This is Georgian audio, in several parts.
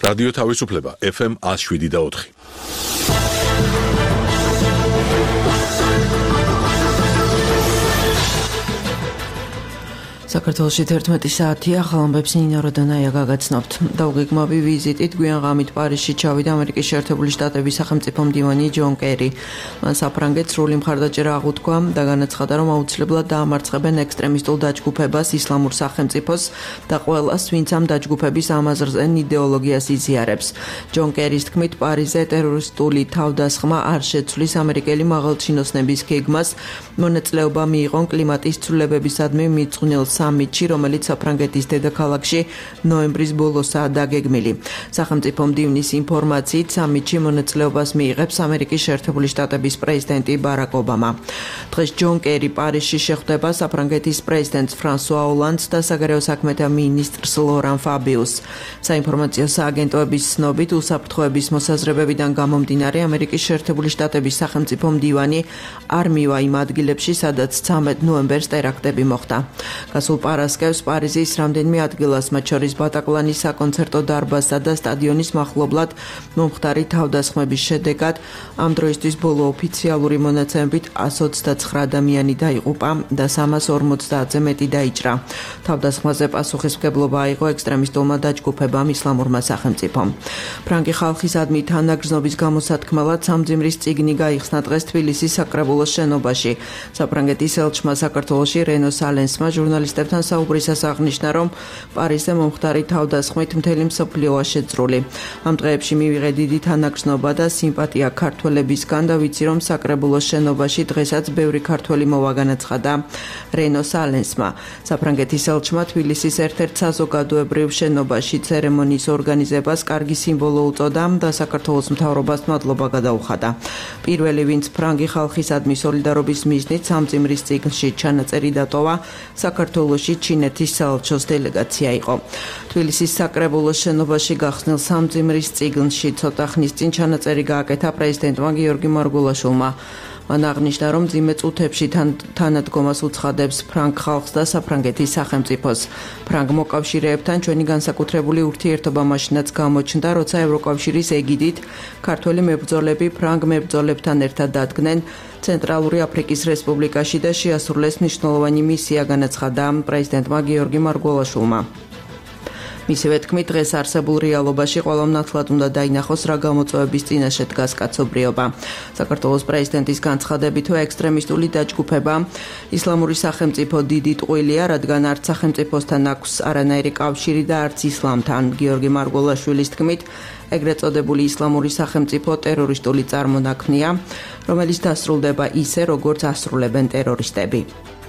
რადიო თავისუფლება FM 107.4. საქართველოში 11 საათია, ხალხებს ნინო როდონაია გაგაცნობთ. დაუგეგმავი ვიზიტით გვიან ღამით პარიზში ჩავიდა ამერიკის შეერთებული შტატების სახელმწიფო მდივანი ჯონ კერი. მან საფრანგეთს სრული მხარდაჭერა აღუთქვა და განაცხადა, რომ აუცილებლად დაამარცხებენ ექსტრემისტულ დაჯგუფებას ისლამურ სახელმწიფოს და ყველას, ვინც ამ დაჯგუფების ამაზრზე იდეოლოგიას იზიარებს. ჯონ კერის თქმით, პარიზზე ტერორისტული თავდასხმა არ შეცვლის ამერიკელი მაღალჩინოსნების გეგმას, მონაწილეობა მიიღონ კლიმატის ცვლილებებისადმი მიძღვნილ სამიტში, რომელიც საფრანგეთის დედაქალაქში ნოემბრის ბოლოსაა დაგეგმილი. სახელმწიფო მდივნის ინფორმაციით, სამიტში მონაწილეობას მიიღებს ამერიკის შეერთებული შტატების პრეზიდენტი ბარაკ ობამა. დღეს ჯონ კერი პარიზში შეხვდება საფრანგეთის პრეზიდენტს ფრანსუა ოლანდს და საგარეო საქმეთა მინისტრს ლორან ფაბიუსს. საინფორმაციო სააგენტოების ცნობით, უსაფრთხოების მოსაზრებებიდან გამომდინარე, ამერიკის შეერთებული შტატების სახელმწიფო მდივანი არ მივა იმ ადგილებში, სადაც 13 ნოემბერს ტერაქტები მოხდა. გასულ პარასკევს პარიზის რამდენიმე ადგილას, მათ შორის ბატაკლანის საკონცერტო დარბაზსა და სტადიონის მახლობლად მომხდარი თავდასხმების შედეგად ამ დროისთვის ბოლო ოფიციალური მონაცემებით 129 ადამიანი დაიღუპა და 350-ზე მეტი დაიჭრა. თავდასხმაზე პასუხისმგებლობა აიღო ექსტრემისტულმა დაჯგუფებამ ისლამურმა სახელმწიფომ. ფრანგი ხალხისადმი თანაგრძნობის გამოსათქმელად სამძიმრის წიგნი გაიხსნა დღეს თბილისის საკრებულოს შენობაში. საფრანგეთის ელჩმა საქართველოში რენო სალენსმა ჟურნალისტებთან საუბრისას აღნიშნა, რომ პარიზზე მომხდარი თავდასხმით მთელი მსოფლიოა შეძრული. ამ დღეებში მივიღე დიდი თანაგრძნობა და სიმპათია ქართველებისგან და ვიცი, რომ საკრებულოს შენობაში დღესაც ბევრი ქართველი მოვა, განაცხადა რენო სალენსმა. საფრანგეთის ელჩმა თბილისის ერთ-ერთ საზოგადოებრივ შენობაში ცერემონიის ორგანიზებას კარგი სიმბოლო უწოდა და საქართველოს მთავრობას მადლობა გადაუხადა. პირველი, ვინც ფრანგი ხალხისადმი სოლიდარობის მიზნით სამძიმრის წიგნში ჩანაწერი დატოვა, საქართველოში ჩინეთის საელჩოს დელეგაცია იყო. თბილისის საკრებულოს შენობაში გახსნილ სამძიმრის წიგნში ცოტა ხნის წინ ჩანაწერი გააკეთა პრეზიდენტმა გიორგი მარგულაშვილმა. მან აღნიშნა, რომ მძიმე წუთებში თანადგომას უცხადებს ფრანგ ხალხს და საფრანგეთის სახელმწიფოს. ფრანგ მოკავშირეებთან ჩვენი განსაკუთრებული ურთიერთობა მაშინაც გამოჩნდა, როცა ევროკავშირის ეგიდით ქართველი მებრძოლები ფრანგ მებრძოლებთან ერთად დადგნენ ცენტრალური აფრიკის რესპუბლიკაში და შეასრულეს მნიშვნელოვანი მისია, განაცხადა პრეზიდენტმა გიორგი მარგულაშვილმა. მისივე თქმით, დღეს არსებულ რეალობაში ყველამ ნათლად უნდა დაინახოს, რა გამოწვევების წინაშე დგას კაცობრიობა. საქართველოს პრეზიდენტის განცხადებითო ექსტრემისტული დაჯგუფება ისლამური სახელმწიფო დიდი ტყუილია, რადგან არც სახელმწიფოსთან აქვს არანაირი კავშირი და არც ისლამთან. გიორგი მარგულაშვილის თქმით, ეგრეთ წოდებული ისლამური სახელმწიფო ტერორისტული წარმონაქმნია, რომელიც დასრულდება ისე, როგორც ასრულებენ ტერორისტები.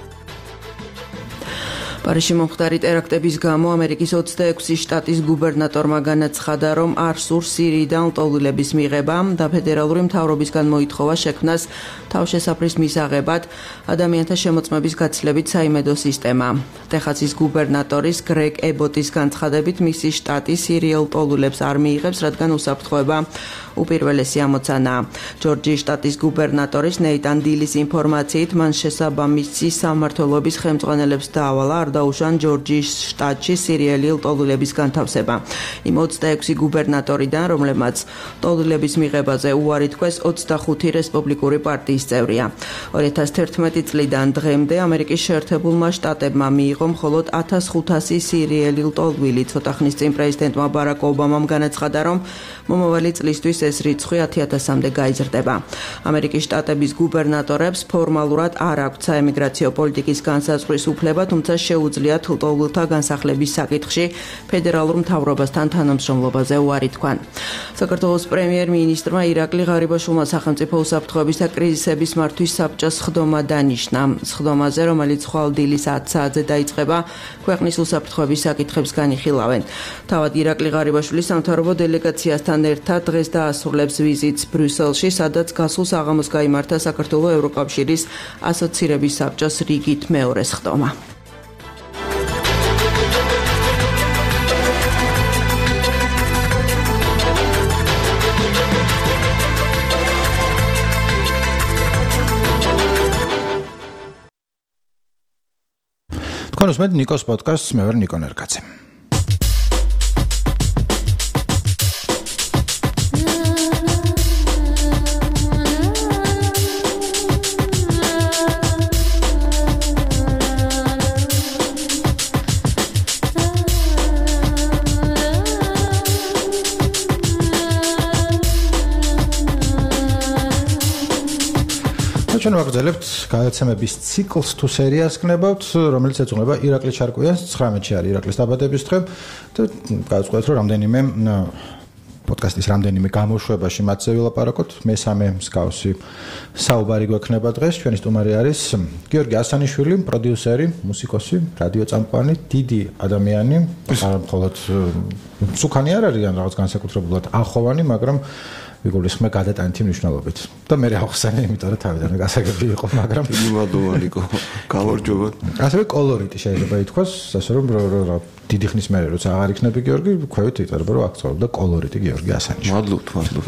პარიზში მომხდარი ტერაქტების გამო ამერიკის 26 შტატის გუბერნატორმა განაცხადა, რომ არ სურს სირიიდან ლტოლვილების მიღება და ფედერალური მთავრობისგან მოითხოვა შექმნას თავშესაფრის მისაღებად ადამიანთა შემოწმების გაცილებით საიმედო სისტემა. ტეხასის გუბერნატორის გრეგ ებოტის განცხადებით, მისი შტატი სირიელ ლტოლვილებს არ მიიღებს, რადგან უსაფრთხოება უპირველესი ამოცანაა. ჯორჯიის შტატის გუბერნატორის ნეიტან დილის ინფორმაციით, მან შესაბამისი სამმართველობის ხელმძღვანელებს დაავალა არ დაუშვან ჯორჯიის შტატში სირიელი ლტოლვილების განთავსება. იმ 26 გუბერნატორიდან, რომლებმაც ლტოლვილების მიღებაზე უარი თქვეს, 25 რესპუბლიკური პარტიის წევრია. 2011 წლიდან დღემდე ამერიკის შეერთებულმა შტატებმა მიიღო მხოლოდ 1500 სირიელი ლტოლვილი. ცოტა ხნის წინ პრეზიდენტმა ბარაკ ობამამ განაცხადა, რომ მომავალი წლისთვის ეს რიცხვი 10,000-მდე გაიზრდება. ამერიკის შტატების გუბერნატორებს ფორმალურად არ აქვთ საემიგრაციო პოლიტიკის განსაზღვრის უფლება, თუმცა შეუძლიათ ლტოლვილთა განსახლების საკითხში ფედერალურ მთავრობასთან თანამშრომლობაზე უარი თქვან. საქართველოს პრემიერ-მინისტრმა ირაკლი ღარიბაშვილმა სახელმწიფო უსაფრთხოების და კრიზისების მართვის საბჭოს სხდომა დანიშნა. სხდომაზე, რომელიც ხვალ დილის 10 საათზე დაიწყება, ქვეყნის უსაფრთხოების საკითხებს განიხილავენ. თავად ირაკლი ღარიბაშვილი სამთავრობო დელეგაციასთან ერთად დღეს დაასრულებს ვიზიტს ბრიუსელში, სადაც გასულ საღამოს გაიმართა საქართველოს ევროკავშირის ასოცირების საბჭოს რიგით მეორე სხდომა. თქვენ უსმენთ ნიკოს პოდკასტს, მე ვარ ნიკო ნერკაცი. ჩვენ ვაგრძელებთ გადაცემების ციკლს თუ სერიას გნებავთ, რომელიც ეძღვნება ირაკლი ჩარკვიანს 19-ში არის ირაკლის დაბადების დღე და გავწყვეტ რომ რამდენიმე პოდკასტის რამდენიმე გამოშვებაში მათზე ვილაპარაკოთ. მესამე მსგავსი საუბარი გვექნება დღეს. ჩვენი სტუმარი არის გიორგი ასანიშვილი, პროდიუსერი, მუსიკოსი, რადიოწამყვანი, დიდი ადამიანი, მხოლოდ მსუქანი არ არის ან რაღაც განსაკუთრებულად ახოვანი, მაგრამ ვიგულისხმე გადატანითი მნიშვნელობით. და მე ახსენე, იმიტომ რომ თავიდანვე გასაგები იყო, მაგრამ იმადოვანიკო, გამარჯობა. ასევე კოლორიტი შეიძლება ითქვას, ასე რომ დიდი ხნის მერე როცა აღარ იქნები გიორგი, ქვევით იწერება რომ აქ ცხოვრობდა კოლორიტი გიორგი ასანიშვილი. მადლობთ.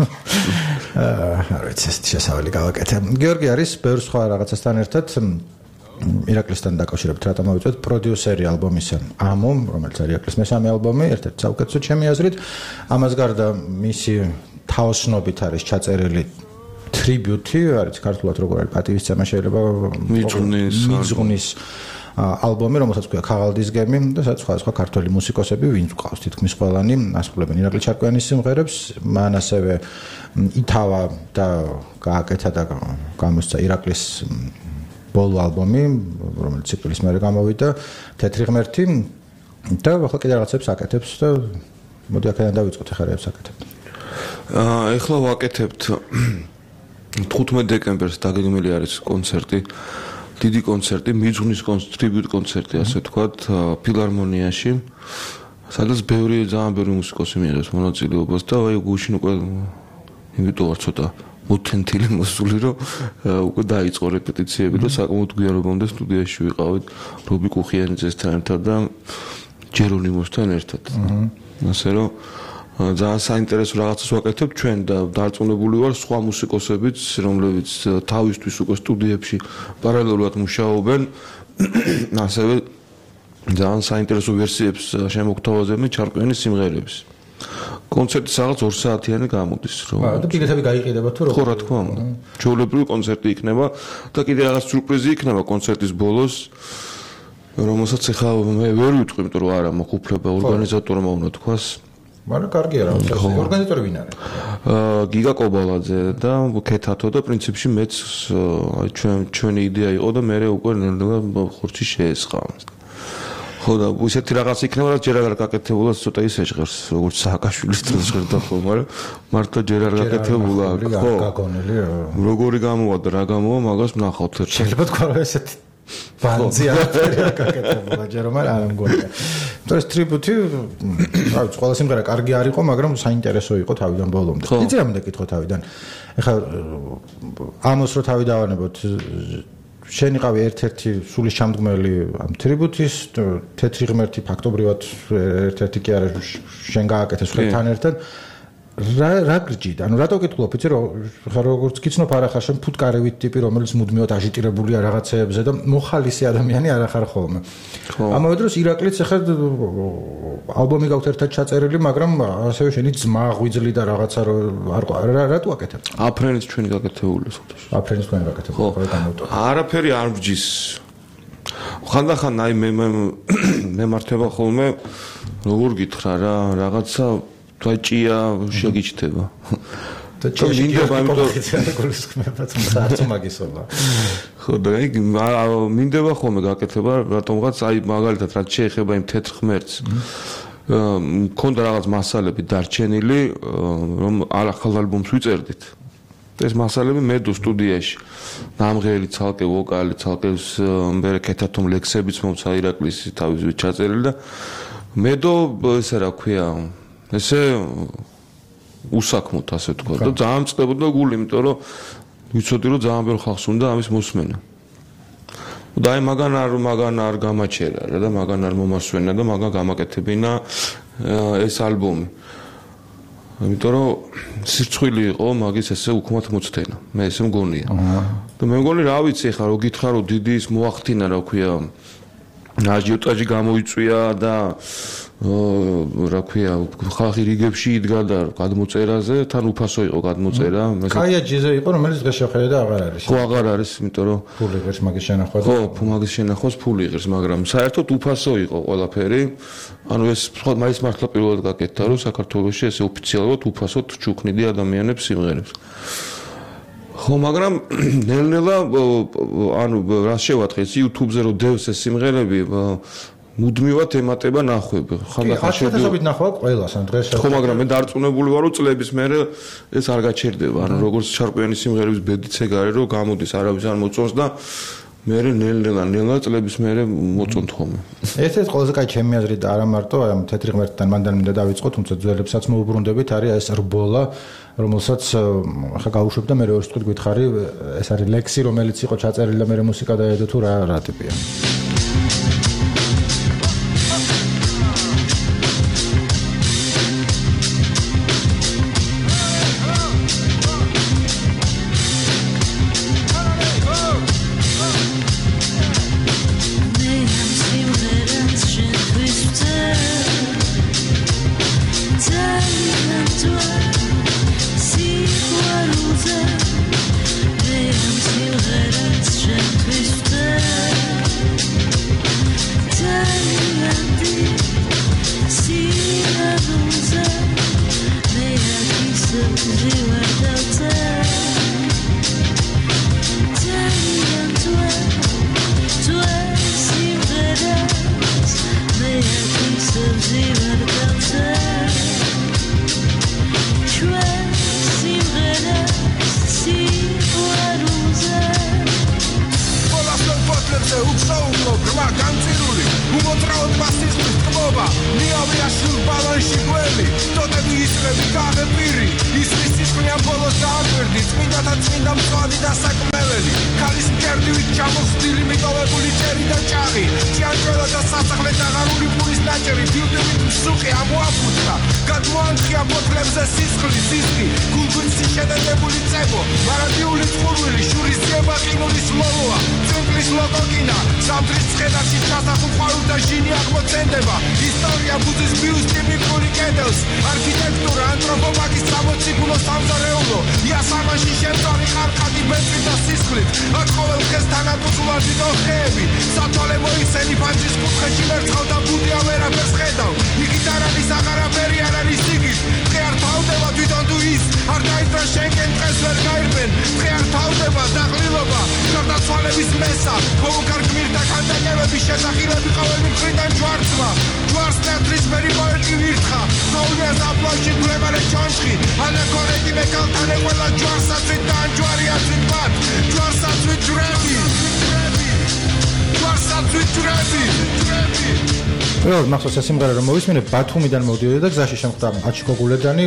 არ ვიცი, ეს შესავალი გავაკეთე. გიორგი არის ბევრ სხვა რაღაცასთან ერთად ირაკლისთან დაკავშირებით რატომ მოვიწვევთ პროდიუსერი ალბომისა ამო, რომელიც არის ირაკლის მესამე ალბომი, ერთ-ერთი საუკეთესო ჩემი აზრით. ამას გარდა მისი თაოსნობით არის ჩაწერილი ტრიბიუტი, არის ქართულად როგორ არის პატივისცემა შეიძლება მიძღვნის ალბომი, რომელსაც ქვია ქაღალდის გემი და სადაც სხვა ქართველი მუსიკოსები, ვინც ყავს თითქმის ყველანი, ასრულებენ ირაკლი ჩარკვიანის სიმღერებს, მან ასევე ითავა და გააკეთა და გამოსცა ირაკლის ბოლო ალბომი, რომელიც ციკლის მერე გამოვიდა, თეთრი ღმერთი და ახლა კიდე რაღაცებს აკეთებს და მოდი აქედან დავიწყოთ ახლა რა აკეთებთ. ეხლა ვაკეთებთ 15 დეკემბერს დაგეგმილი არის კონცერტი, დიდი კონცერტი, მიძღვნის ტრიბიუტ კონცერტი, ასე ვთქვათ, ფილარმონიაში, სადაც ძალიან ბევრი მუსიკოსი მიიღებს მონაწილეობას და აი გუშინ უკვე იმიტომ ვარ ცოტა მუთენთილი მოსული, რომ უკვე დაიწყო რეპეტიციები და საკმაოდ გვიანობამდე სტუდიაში ვიყავით რობი კუხიანიძესთან ერთად და ჯერონიმოსთან ერთად. ასე რომ ძალიან საინტერესო რაღაცას ვაკეთებ ჩვენ და დარწმუნებული ვარ სხვა მუსიკოსებიც, რომლებიც თავისთვის უკვე სტუდიებში პარალელურად მუშაობენ, ასევე ძალიან საინტერესო ვერსიებს შემოგთავაზებენ ჩარკვიანის სიმღერების. კონცერტი რაღაც 2 საათიანი გამოდის, რომ და ბილეთები გაიყიდება თუ ხო, რა თქმა უნდა. ჩვეულებრივი კონცერტი იქნება და კიდე რაღაც სიურპრიზი იქნება კონცერტის ბოლოს, რომელსაც ახლა მე ვერ ვიტყვი, იმიტომ რომ არა მაქვს უფლება ორგანიზატორმა უნდა თქვას. მაგრამ კარგია რა, ორგანიზატორი ვინ არის? გიგა კობალაძე და ქეთათო და პრინციპში მეც ჩვენი იდეა იყო და მე უკვე ხორცი შეესხა. ხო და ისეთი რაღაც იქნება, რაც ჯერ აღარ გაკეთებულა, ცოტა ისე ჟღერს, როგორც სააკაშვილის დროს ჟღერდა ხოლმე, მაგრამ მართლა ჯერ არ გაკეთებულა, ხო. გაგონელი რა. როგორი გამოვიდა, რა გამოვა, მაგას ვნახავთ ერთ. შეიძლება თქვა რომ ესეთი ბანძი არაფერი არ გაკეთებულა, ჯერ რომ არ მგონია. ეს ტრიბუტი, რა ვიცი, ყველა სიმღერა კარგი არ იყო, მაგრამ საინტერესო იყო თავიდან ბოლომდე. იცი რა მინდა კითხო თავიდან. ეხლა ამოს რო თავი დავანებოთ, შენ იყავი ერთ-ერთი სულის ჩამდგმელი ამ ტრიბუტის, თეთრი ღმერთი ფაქტობრივად ერთ-ერთი კი არა, შენ გააკეთე სხვათან ერთად. რა გრჯიდა? ანუ რატო გითხულობ, იცი რომ როგორც გიცნობ არა ხარ შენ ფუტკარევით ტიპი, რომელიც მუდმივად აჟიტირებულია რაღაცეებზე და მოხალისი ადამიანი არ ახარ ხოლმე. ამავე დროს ირაკლიც ახლა ალბომი გაქვთ ერთად ჩაწერილი, მაგრამ ასევე შენი ძმა ღვიძლი და რაღაცა რატო აკეთებ? აფრენის ჩვენი გაკეთებული სოფთაში. აფრენის თქვენი გაკეთებული, ხო გამოვტო. არაფერი არ ვჯის. ხანდახან აი მე მართება ხოლმე როგორ გითხრა რა, რაღაცა დაჭია შეგიჩდება. და მინდება იმიტომ გულისხმება თუმცა არც მაგისოლა. ხო და აი მინდება ხოლმე გაკეთება რატომღაც აი მაგალითად რაც შეეხება იმ თეთრ ღმერთს. მქონდა რაღაც მასალები დარჩენილი, რომ ახალ ალბომს ვიწერდით. ეს მასალები მე დო სტუდიაში. ნამღერი, ცალკე ვოკალი, ცალკე მე ქეთათომ ლექსებიც მომცა ირაკლის თავის ჩაწერილი და მე დო ესე რა ქვია ესე უსაქმოდ ასე თქვა და ძალიან წდებოდა გული, იმიტომ რომ ვიცოდი რომ ძალიან ბევრ ხალხს უნდა ამის მოსმენა. და აი მაგან არ გამაჩერა რა და მაგან არ მომასვენა და მაგან გამაკეთებინა ეს ალბომი. იმიტომ რომ სირცხვილი იყო მაგის ესე უქმად მოცდენა. მე ესე მგონია. და მე მგონი რა ვიცი ხა რო გითხრა რომ დიდი ის მოახდინა რა ქვია აჟიოტაჟი გამოიწვია და რა ქვია ხალხი რიგებში იდგა და გადმოწერაზე თან უფასო იყო გადმოწერა. კაია ჯიზე იყო, რომელიც დღეს შეხედე და აღარ არის. ხო აღარ არის, იმიტომ რომ ფული ღირს მაგის შენახვა. ხო, მაგის შენახვას ფული ღირს, მაგრამ საერთოდ უფასო იყო ყველაფერი. ანუ ეს მაინც მართლა პირველად გაკეთდა, რომ საქართველოში ესე ოფიციალურად უფასოდ ჩუქნიდი ადამიანებს სიმღერებს. ხო, მაგრამ ნელ-ნელა ანუ რა შევათხე ის YouTube-ზე რომ დევს ეს სიმღერები მუდმივად ემატება ნახვები. ხანდახან შეგვიძლია ნახვა ყველას ამ დღეს. ხო, მაგრამ მე დარწმუნებული ვარ რომ წლების მერე ეს არ გაჩერდება. ანუ როგორც ჩარკვიანი სიმღერების ბედიც ეგ არის რომ გამოდის არავის არ მოწონს და მე ნელ-ნელა წლების მერე მოწონთ ხოლმე. ერთ-ერთი ყველაზე კაი ჩემი აზრით და არა მარტო ამ თეთრი ღმერთთან მანდან მინდა დავიწყო, თუმცა ძველებსაც მოუბრუნდებით არის ეს რბოლა, რომელსაც ხა გავუშვებ და მე ორი სიტყვით გითხარი, ეს არის ლექსი, რომელიც იყო ჩაწერილი და მე მუსიკა დაედო თუ რა ტიპია. მახსოვს ეს სიმღერა რომ მოვისმინე ბათუმიდან მოვდიოდი და გზაში შემხვდა აჩიკოგულედანი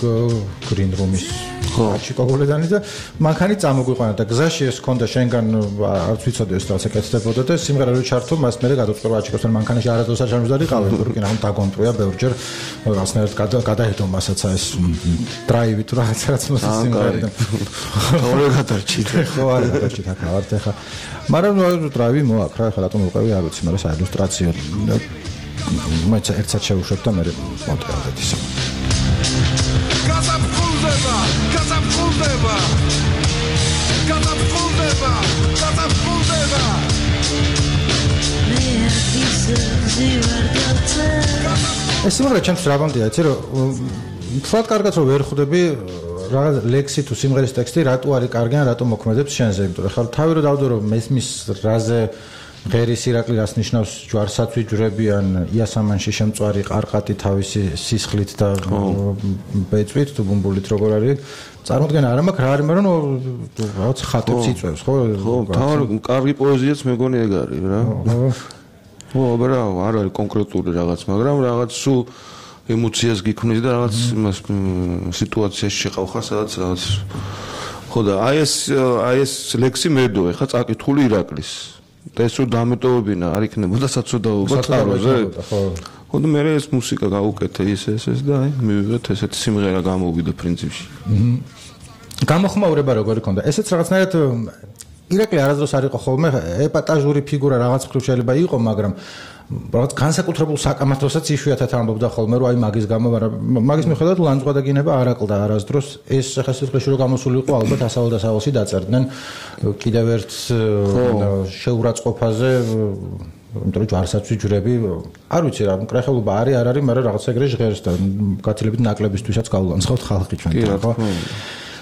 გრინ რუმის აჩიკოგულედანი და მანქანით წამოგვიყვანა და გზაში ეს ქონდა შენგან არც ვიცოდი ეს რაღაცა კეთდებოდა და სიმღერა რო ჩართო მას მე გადავწყვეტ აჩიკოსთან მანქანაში არადროს არ შემოძდარიყავი რუკინ ამ დაგონტროია ბევრჯერ რაღაცნაირად გადაედო მასაც ეს დრაივი თუ რაღაცაც მოსის სიმღერიდან ორი გადარჩით ხო არ გადარჩით აქ ავართ ახლა მაგრამ დრაივი მოაქვს რა ახლა რატომ ვიყავი არ ვიცი მაგრამ საილუსტრაციო მაინც ერთად შევუშვებ და მე მოვტყავდეთ ისე. Gazapfulდება. ეს სიმღერა ჩემს რაბამდია, იცი რომ თქვა კარგად რომ ვერ ხვდები რაღაც ლექსი თუ სიმღერის ტექსტი რატო არის კარგი ან რატო მოქმედებს შენზე, იმიტომ რომ ხარ თავი რომ დავდო რომ მესმის რაზე ღერის ირაკლი რას ნიშნავს ჯვარსაცვი ჯვრებიან იასამანში შემწვარი ყარყატი თავისი სისხლით და ბეწვით თუ ბუმბულით როგორ არის წარმოდგენა არ მაქვს რა არის მაგრამ რაღაც ხატებს იწვევს ხო თავი კარგი პოეზიაც მეგონი ეგ არის რა ხო აბა არ არის კონკრეტული რაღაც მაგრამ რაღაც სულ ემოციას გიქმნის და რაღაც იმას სიტუაციაში შეყავ ხარ სადაც რაღაც ხო და აი ეს ლექსი მედო ეხა წაკითხული ირაკლის და ეს რო დამეტოვებინა არ იქნებოდა საცოდაობა წყაროზე ხო და მე ეს მუსიკა გავუკეთე ეს და აი მივიღეთ ესეთი სიმღერა გამოვიდა პრინციპში გამოხმაურება როგორი ქონდა ესეც რაღაცნაირად ირაკლი არასდროს არ იყო ხოლმე ეპატაჟური ფიგურა რაღაც მხრივ შეიძლება იყო მაგრამ რაღაც განსაკუთრებულ საკამათოსაც იშვიათად ამბობდა ხოლმე რომ აი მაგის გამო მაგის მიხედვით ლანძღვადაგინება არ აკლდა არასდროს ეს ხესიწყლეში რო გამოსულიყო ალბათ ასავალ და სავალში დაწერდნენ კიდევ ერთ შეურაცხყოფაზე იმიტომ რომ ჯვარსაცვი ჯვრები არ ვიცი რა კრეხელობა არის არ არის მაგრამ რაღაც ეგრე ჟღერს და გაცილებით ნაკლებისთვისაც გავლანცხავთ ხალხი ჩვენ ხო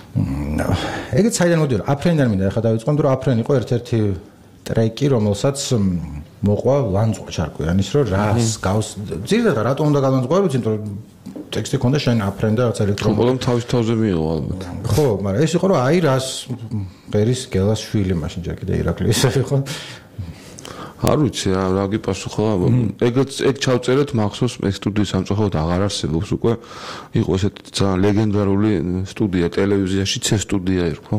ეგეც საიდან მოდიოდა? აფრენიდან მინდა ახლა დავიწყო, რომ აფრენი იყო ერთ-ერთი ტრეკი, რომელსაც მოყვა ლანძღვა ჩარკვიანის, რომ რას გავს. ძირითადად რატომ უნდა გალანძღვავებოდი, იმიტომ რომ ტექსტი ქონდა შენ აფრენ და რაც ელექტრონული. ხოლმე თავის თავზე მიიღო ალბათ. ხო, მაგრამ ეს იყო რომ აი რას ღერის გელას შვილი მაშინ ჯერ კიდე ირაკლი ისე იყო. არ ვიცი რა გიპასუხა, ეგ ჩავწერეთ მახსოვს მე სტუდიის სამწუხაროდ აღარ არსებობს უკვე. იყო ესეთი ძალიან ლეგენდარული სტუდია ტელევიზიაში, C სტუდია იყო.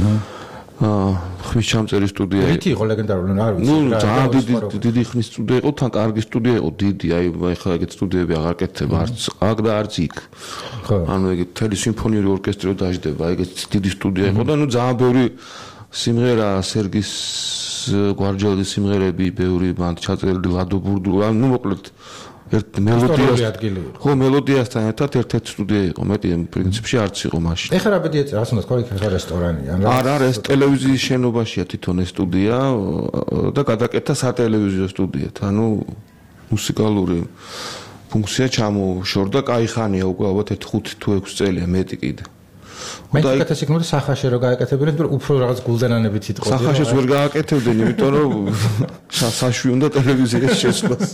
ხმის ჩამწერი სტუდია. რითი იყო ლეგენდარული, არ ვიცი. ნუ ძალიან დიდი ხმის სტუდია იყო, თან კარგი სტუდია იყო, დიდი, აი ეხლა ეგეთ სტუდიები აღარ კეთდება, არც აქ და არც იქ. ხო. ანუ ეგეთ მთელი სიმფონიური ორკესტრი რო დაждდება, ეგეთ დიდი სტუდია იყო და ნუ ძალიან ბევრი სიმღერა სერგის გვარჯელის სიმღერები, ბევრი მან ჩაწერილი ლადო ბურდუ, ნუ მოკლედ ერთ მელოდიას. ხო, მელოდიასთან ერთად ერთ-ერთი სტუდია იყო, მეტი პრინციპში არც იყო მაშინ. ეხლა რა ბედია, რას უნდა თქვა, იქ ხა რესტორანია, ან რა? არა, ეს ტელევიზიის შენობაშია თვითონ ეს სტუდია და გადაკეთდა სატელევიზიო სტუდიად. ანუ მუსიკალური ფუნქცია ჩამოშორდა, კაი ხანია უკვე ალბათ 5 თუ 6 წელია მეტი კიდე. მე თვითონ ისიქნური სახაში რო გააკეთებდნენ, იმიტომ რომ უფრო რაღაც გულდენანებით იტყოდი. სახაშიც ვერ გააკეთებდნენ, იმიტომ რომ საშვი უნდა ტელევიზიაში შესვლას.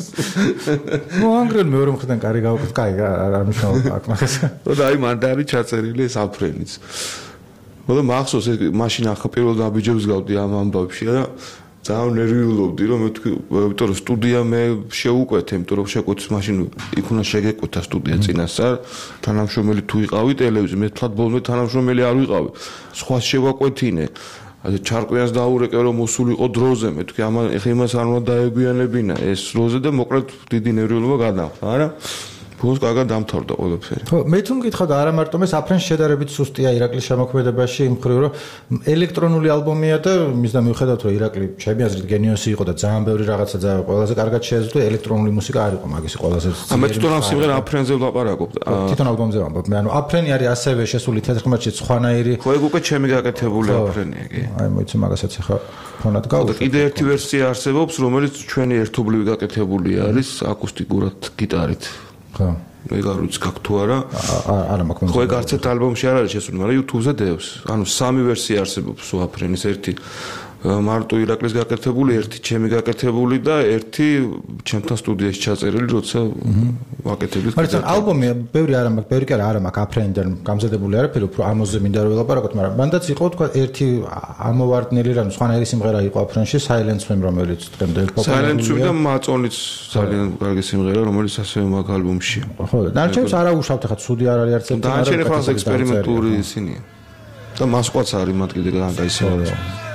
ნუ ანგრენ მეორე მხრიდან კარი გავაკეთე, კაი არ მნიშვნელობა აქვს მაგას. და აი მან და არის ჩაწერილი ეს აფრენიც. მაგრამ მახსოვს ეს მაშინ ახლა პირველ დაბიჯებს გავდი ამ ამბავში და ძალიან ნერვიულობდი რომ მე თქვი, იმიტომ რომ სტუდია მე შეუკვეთე, იმიტომ რომ შეკვეთს მაშინ იქ უნდა შეგეკვეთა სტუდია წინასწარ, თანამშრომელი თუ იყავი ტელევიზია, მე თქვა ბოლომდე თანამშრომელი არ ვიყავი. სხვა შევაკვეთინე. აი ჩარკვიანს დაურეკე რომ მოსულიყო დროზე, მე თქვი ეხლა იმას არ უნდა დაეგვიანებინა ეს დროზე და მოკლედ დიდი ნერვიულობა გადაახვდა, არა? ბოლოს კარგად დამთავრდა ყველაფერი. ხო, მე თუ მკითხავ და არა მარტო ეს აფრენს შედარებით სუსტია ირაკლის შემოქმედებაში, იმ მხრივ რომ ელექტრონული ალბომია და მის და მიუხედავად რომ ირაკლი ჩემი აზრით გენიოსი იყო და ძალიან ბევრი რაღაცა ძალიან ყველაზე კარგად შეეძლო, ელექტრონული მუსიკა არ იყო მაგისი ყველაზე. მე თვითონ ამ სიმღერა აფრენზე ვლაპარაკობ. თვითონ ალბომზე ვამბობ. მე ანუ აფრენი არის ასევე შესული თეატრში სხვანაირი. ხო, ეგ უკვე ჩემი გაკეთებული აფრენია კი. აი მოიცი მაგასაც ახლა ხონად გავუშვი. და კიდე ერთი ვერსია არსებობს, რომელიც ჩვენი ერთობლივი გაკეთებული არის აკუსტიკურად გიტარით. ხო. ეგ არ ვიცი გაქ თუ არა. არა მაქვს. ხო, ეგ არც ერთ ალბომში არ არის შესული, მაგრამ YouTube-ზე დევს. ანუ სამი ვერსია არსებობს აფრენის, ერთი მარტო ირაკლის გაკეთებული, ერთი ჩემი გაკეთებული და ერთი ჩემთან სტუდიაში ჩაწერილი, როცა ვაკეთებდით. მაგრამ ალბომი ბევრი არა მაქვს, ბევრი კი არა მაქვს აფრენიდან გამზადებული არაფერი, უფრო ამოზე მინდა რომ ველაპარაკოთ, მაგრამ მანდაც იყო თქვა ერთი ამოვარდნილი რამე, სხვანაირი სიმღერა იყო აფრენში, Silent Swim, რომელიც დღემდე პოპულარულია. Silent Swim და მაწონიც ძალიან კარგი სიმღერა, რომელიც ასევე მაგ ალბომშია. ხო, დანარჩენს არა უშავთ, ახლა ცუდი არ არის არც ერთი, მაგრამ დანარჩენი ხალხს ექსპერიმენტული ისინია. და მასყვაც არის მათ კიდე გაისმენთ.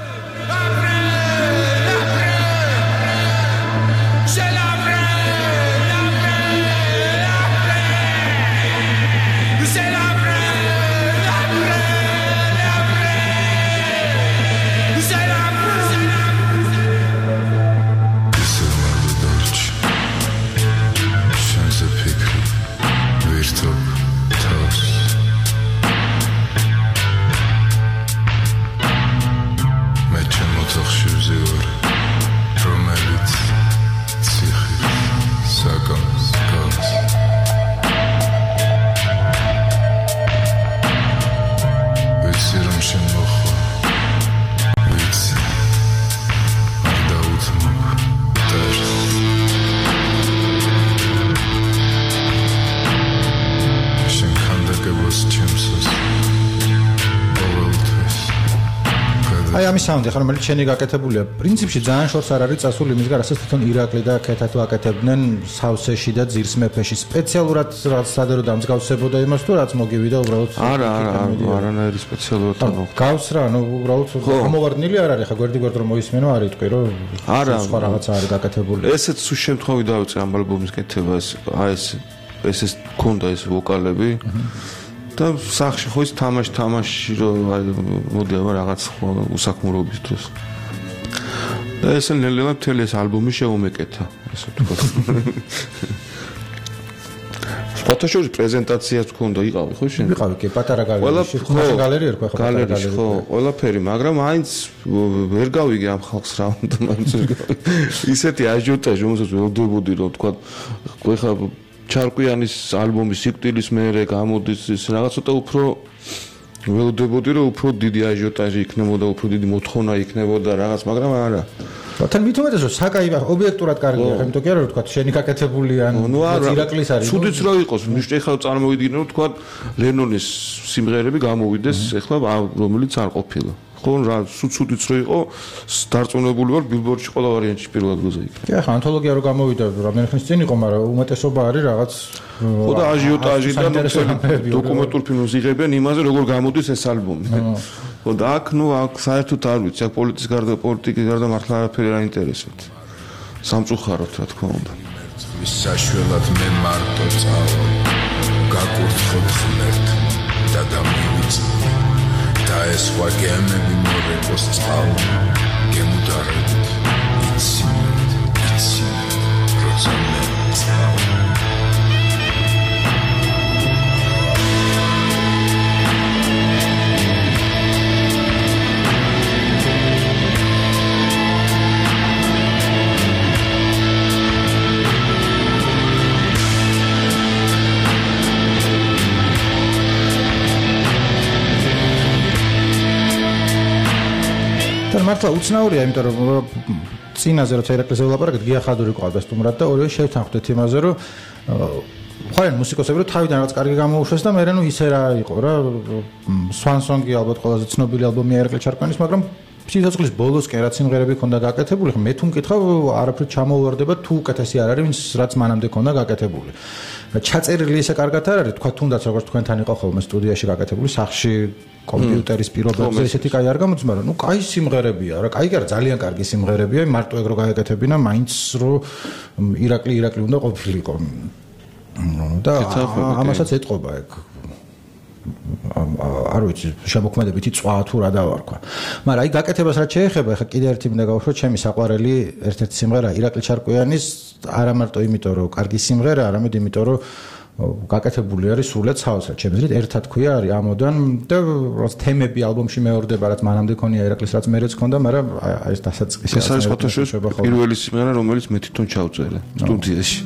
აი ამის საუნდი ხარ რომელიც შენი გაკეთებულია პრინციპში ძალიან შორს არ არის წასული იმისგან რასაც თვითონ ირაკლი და ქეთათო აკეთებდნენ სავსეში და ძირს მეფეში სპეციალურად რაც სადერო დამსგავსებოდა იმას თუ რაც მოგივიდა უბრალოდ არა არანაირი სპეციალურად არ მოხდა გავს რა ანუ უბრალოდ ამოვარდნილი არ არის ხა გვერდ რომ მოისმენო არ იტყვი რომ სხვა რაღაცა არის გაკეთებული ესეც სულ შემთხვევით დავიწყე ამ ალბომის კეთებას აი ეს ქონდა ეს ვოკალები და სახში ხო ის თამაში რომ აი მოდი აბა რაღაც უსაქმურობის დროს და ეს ნელ-ნელა მთელი ეს ალბომი შეუმეკეთა ასე თქვა ფოტოშოპის პრეზენტაციაც ქონდა იყავი ხო შენ ვიყავი კი პატარა გალერეაში ხო გალერეა ერქვა ხო გალერეაში ხო ყველაფერი მაგრამ აინც ვერ გავიგე ამ ხალხს რა უნდა მაინც ისეთი აჟიოტაჟი რომელსაც ველოდებოდი რომ თქვა ხა ჩარკვიანის ალბომის სიკვდილის მერე გამოდის ის რაღაც ცოტა უფრო ველოდებოდი რომ უფრო დიდი აჟიოტაჟი იქნებოდა, უფრო დიდი მოთხოვნა იქნებოდა რაღაც, მაგრამ არა. თან მით უმეტეს რომ საკაი ობიექტურად კარგია, იმიტომ კი არა რომ თქვა შენი გაკეთებული ან ირაკლის არის. ცუდიც რა იყოს, ნიშნე ხა წარმოვიდგინე რომ თქვა ლენონის სიმღერები გამოვიდეს ეხლა რომელიც არ ყოფილა. ხო რა ცუდიც რო იყო დარწმუნებული ვარ ბილბორდში ყველა ვარიანტში პირველ ადგილზე იქ. კი ახლა ანთოლოგია რო გამოვიდა რამდენი ხნის წინ იყო, მაგრამ უმეტესობა არის რაღაც ხო და აჟიოტაჟი და დოკუმენტურ ფილმს იღებენ იმაზე როგორ გამოდის ეს ალბომი. ხო და აქ საერთოდ არ ვიცი, აქ პოლიტიკის გარდა მართლა არაფერი არ ინტერესებთ. სამწუხაროდ რა თქმა უნდა. მის საშველად მე მარტო წავალ, გაკურთხებ ღმერთ და დამივიწევ. და ეს სხვა გემები მორეკოს წყალ, გემუდარებით, იცი, როცა მე წავალ. მართლა უცნაურია, იმიტომ რომ წინაზე როცა ირაკლისზე ვლაპარაკეთ, გია ხადური ყავდა სტუმრად და ორივე შევთანხმდით იმაზე, რომ ხარენ მუსიკოსები რომ თავიდან რაღაც კარგი გამოუშვეს და მერე ისე რა იყო რა, სვანსონგი ალბათ ყველაზე ცნობილი ალბომია ირაკლი ჩარკვანის, მაგრამ სიცოცხლის ბოლოსკენ რაც სიმღერები ქონდა გაკეთებული, მე თუ მკითხავ, არაფრით ჩამოუვარდება თუ უკეთესი არ არის, რაც მანამდე ქონდა გაკეთებული. ჩაწერილი ისე კარგად არ არის, თქვა თუნდაც როგორც თქვენთან იყო ხოლმე სტუდიაში გაკეთებული, სახში კომპიუტერის პირობებზე ესეთი კაი არ გამოდის, მაგრამ კაი სიმღერებია რა, კაი კი არა, ძალიან კარგი სიმღერებია, მარტო ეგ რო გაეკეთებინა, მაინც რო ირაკლი უნდა ყოფილიყო. და ამასაც ეტყობა ეგ. არ ვიცი, შემოქმედებითი წვა თუ რა დავარქვა. მაგრამ აი გაკეთებას რაც შეეხება, ხა კიდე ერთი მინდა გავუშვათ, ჩემი საყვარელი ერთ-ერთი სიმღერა ირაკლი ჩარკვიანის, არა მარტო იმიტომ რომ კარგი სიმღერა, არამედ იმიტომ რომ გაკეთებული არის სრულად საოცრად. ჩემს აზრით ერთად ქვია არის ამოდან და რაც თემები ალბომში მეორდება, რაც მანამდე ქონია ირაკლის, რაც მერეც ქონდა, მაგრამ აი ეს დასაწყისი ეს არის ფოტოშოპის პირველი სიმღერა, რომელიც მე თვითონ ჩავწერე სტუდიაში.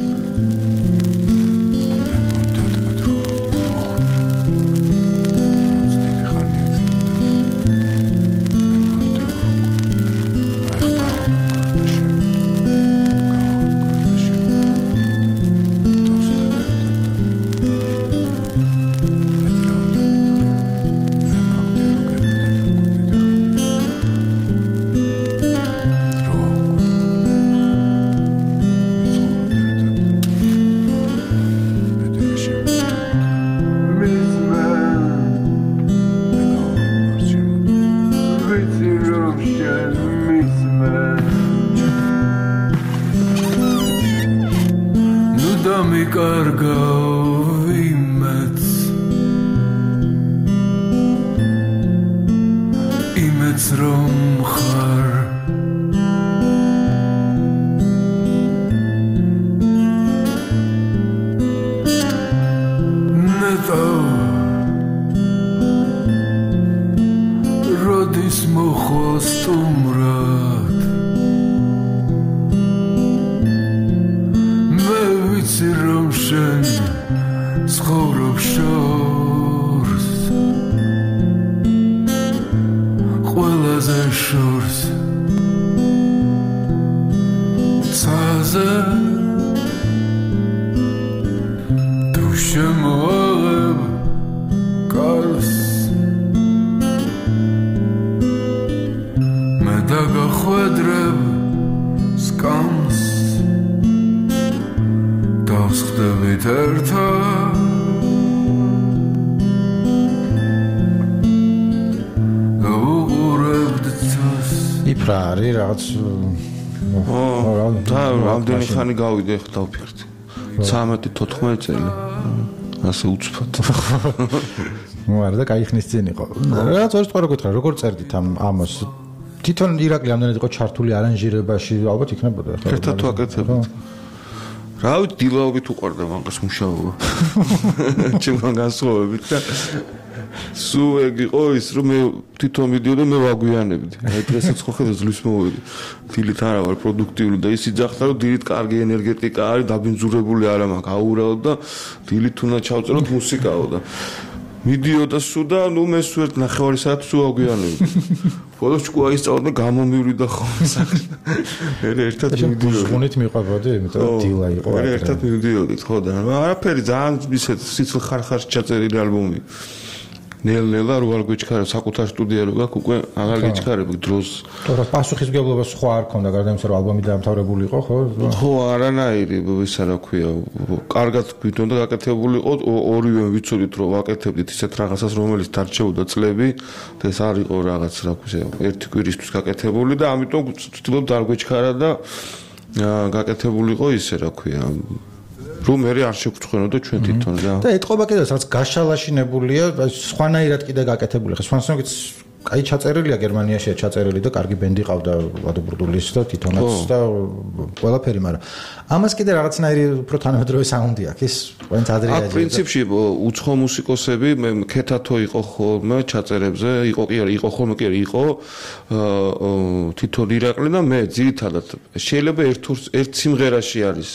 რამდენი ხანი გავიდე ახლა დავფიქრდი 13-14 წელი ასე უცბად ნუ არა და кай ხნის წინ იყო რაც ორი სწორად გითხრა როგორ წერდით ამას თვითონ ირაკლი ამდენად იყო ჩართული არანჟირებაში ალბათ იქნებოდა ახლა ერთად ვაკეთებთ რა ვიცი დილაობით უყარდა მანქანას მუშაობა ჩემთან განსხვავებით და სუ ეგ იყო ის რომ მე თვითონ მიდიოდა მე ვაგვიანებდი აი დღესაც ხო ხედავ ზლის მოვედი დილით არა ვარ პროდუქტიული და ის იძახდა რომ დილით კარგი ენერგეტიკა არის დაბინძურებული არა მაქვს აურავ და დილით უნდა ჩავწეროთ მუსიკაო და მიდიოდა სულ და ნუ მე სულ ერთ ნახევარი საათი სულ აგვიანებდი. ხოლო ჩქვა ისწავლე გამომივრიდა ხოლმე სახე. მე ერთად მიდიოდა. ზღუნით მიყვებოდი, იმიტომ რომ დილა იყო. მე ერთად მივდიოდით ხო და არაფერი ძალიან ისეთ სიცილ ხარხარში ჩაწერილი ალბომი. ნელ-ნელა რო არ გვიჩქარა საკუთარ სტუდია რო გაქვს უკვე აღარ გიჩქარებ დროს. თორე პასუხისმგებლობა სხვა არ ქონდა გარდა იმისა რომ ალბომი დაამთავრებული იყო ხო? ხო არანაირი ისა რა ქვია კარგად გვინდოდა გაკეთებული იყო ორივე ვიცოდით რომ ვაკეთებდით ისეთ რაღაცას რომელიც დარჩებოდა წლები და ეს არ იყო რაღაც რა ქვია ერთი კვირისთვის გაკეთებული და ამიტომ ვცდილობ და არ გვიჩქარა და გაკეთებული იყო ისე რა ქვია რომ მე არ შეგწყვენოდა ჩვენ თვითონ რა და ეთყობა კიდევ რაც გაშალაშინებულია სხვანაირად კიდე გაკეთებული ხა სვანსონგიც კაი ჩაწერილია გერმანიაშია ჩაწერილი და კარგი ბენდი ყავდა ვადობურდულის და თვითონაც და ყველაფერი მაგრამ ამას კიდე რაღაცნაირი უფრო თანამედროვე საუნდი აქვს ის ვინც ადრე აჯერა პრინციპში უცხო მუსიკოსები მე ქეთათო იყო ხოლმე ჩაწერებზე იყო კი არა იყო ხოლმე კი არა იყო თვითონ ირაკლი და მე ძირითადად შეიძლება ერთ სიმღერაში არის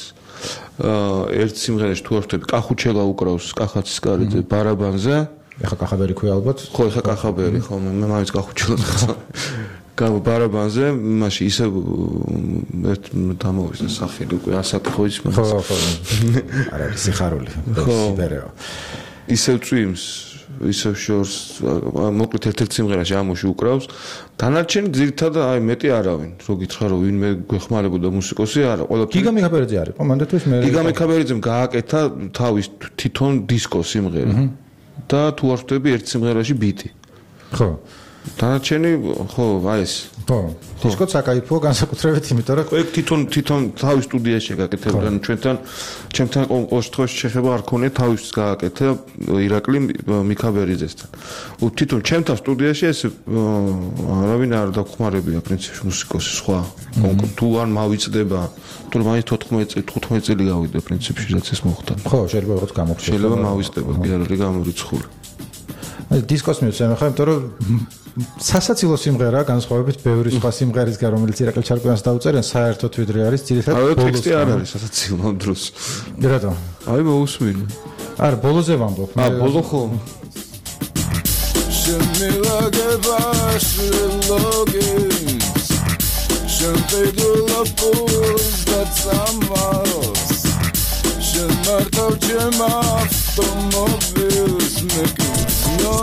ერთ სიმღერაში თუ არ ვთქვი კახუჩელა უკრავს კახაცის კარიძე ბარაბანზე ეხა კახაბერი ქვია ალბათ ხო ეხა კახაბერი ხო მე მაინც კახუჩელა გავ ბარაბანზე მაშინ ისე ერთ დამოვიდა სახელი უკვე ასაკი ხო ის ხო არ არის სიხარული სიბერეო ისე წვიმს ისე შორს მოკლედ ერთ-ერთ სიმღერაში ამოში უკრავს დანარჩენი ძირითადად აი მეტი არავინ რო გითხრა რომ ვინმე გვეხმარებოდა მუსიკოსი არა ყველაფერი გიგა მიქაბერიძე არის ხო მანდათვის მე გიგა მიქაბერიძემ გააკეთა თავის თვითონ დისკო სიმღერა და თუ არ ვთქვი ერთ სიმღერაში ბიტი ხო დანარჩენი ხო აი ეს ხო დისკოც აკაიფო განსაკუთრებით იმიტომ რომ ეგ თვითონ თავის სტუდიაში გაკეთებდა ჩვენთან ჩემთან ყოველ შემთხვევაში შეხება არ ქონია თავის გააკეთა ირაკლი მიქაბერიძესთან თვითონ ჩემთან სტუდიაში ეს არავინ არ დაგხმარებია პრინციპში მუსიკოსი სხვა თუ არ მავიწდება თუ მაინც 14 წელი გავიდა პრინციპში რაც ეს მოხდა ხო შეიძლება ვიღაც გამოხდეს შეიძლება მავიწდება კი არ არის გამორიცხული დისკოს მივცემ ხა იმიტომ რომ სასაცილო სიმღერა განსხვავებით ბევრი სხვა სიმღერისგან რომელიც ირაკლი ჩარკვიანს დაუწერენ საერთოდ ვიდრე არის ძირითადად ბოლოს ტექსტი არ არის სასაცილო ამ დროს რატო აი მოусმინე არა ბოლოზე ვამბობ ბოლო ხო შემილაგებას ლოგინს შემპედულა პოს და სამაროს შემართავ ჩემ ავტომობილს მეკუსნო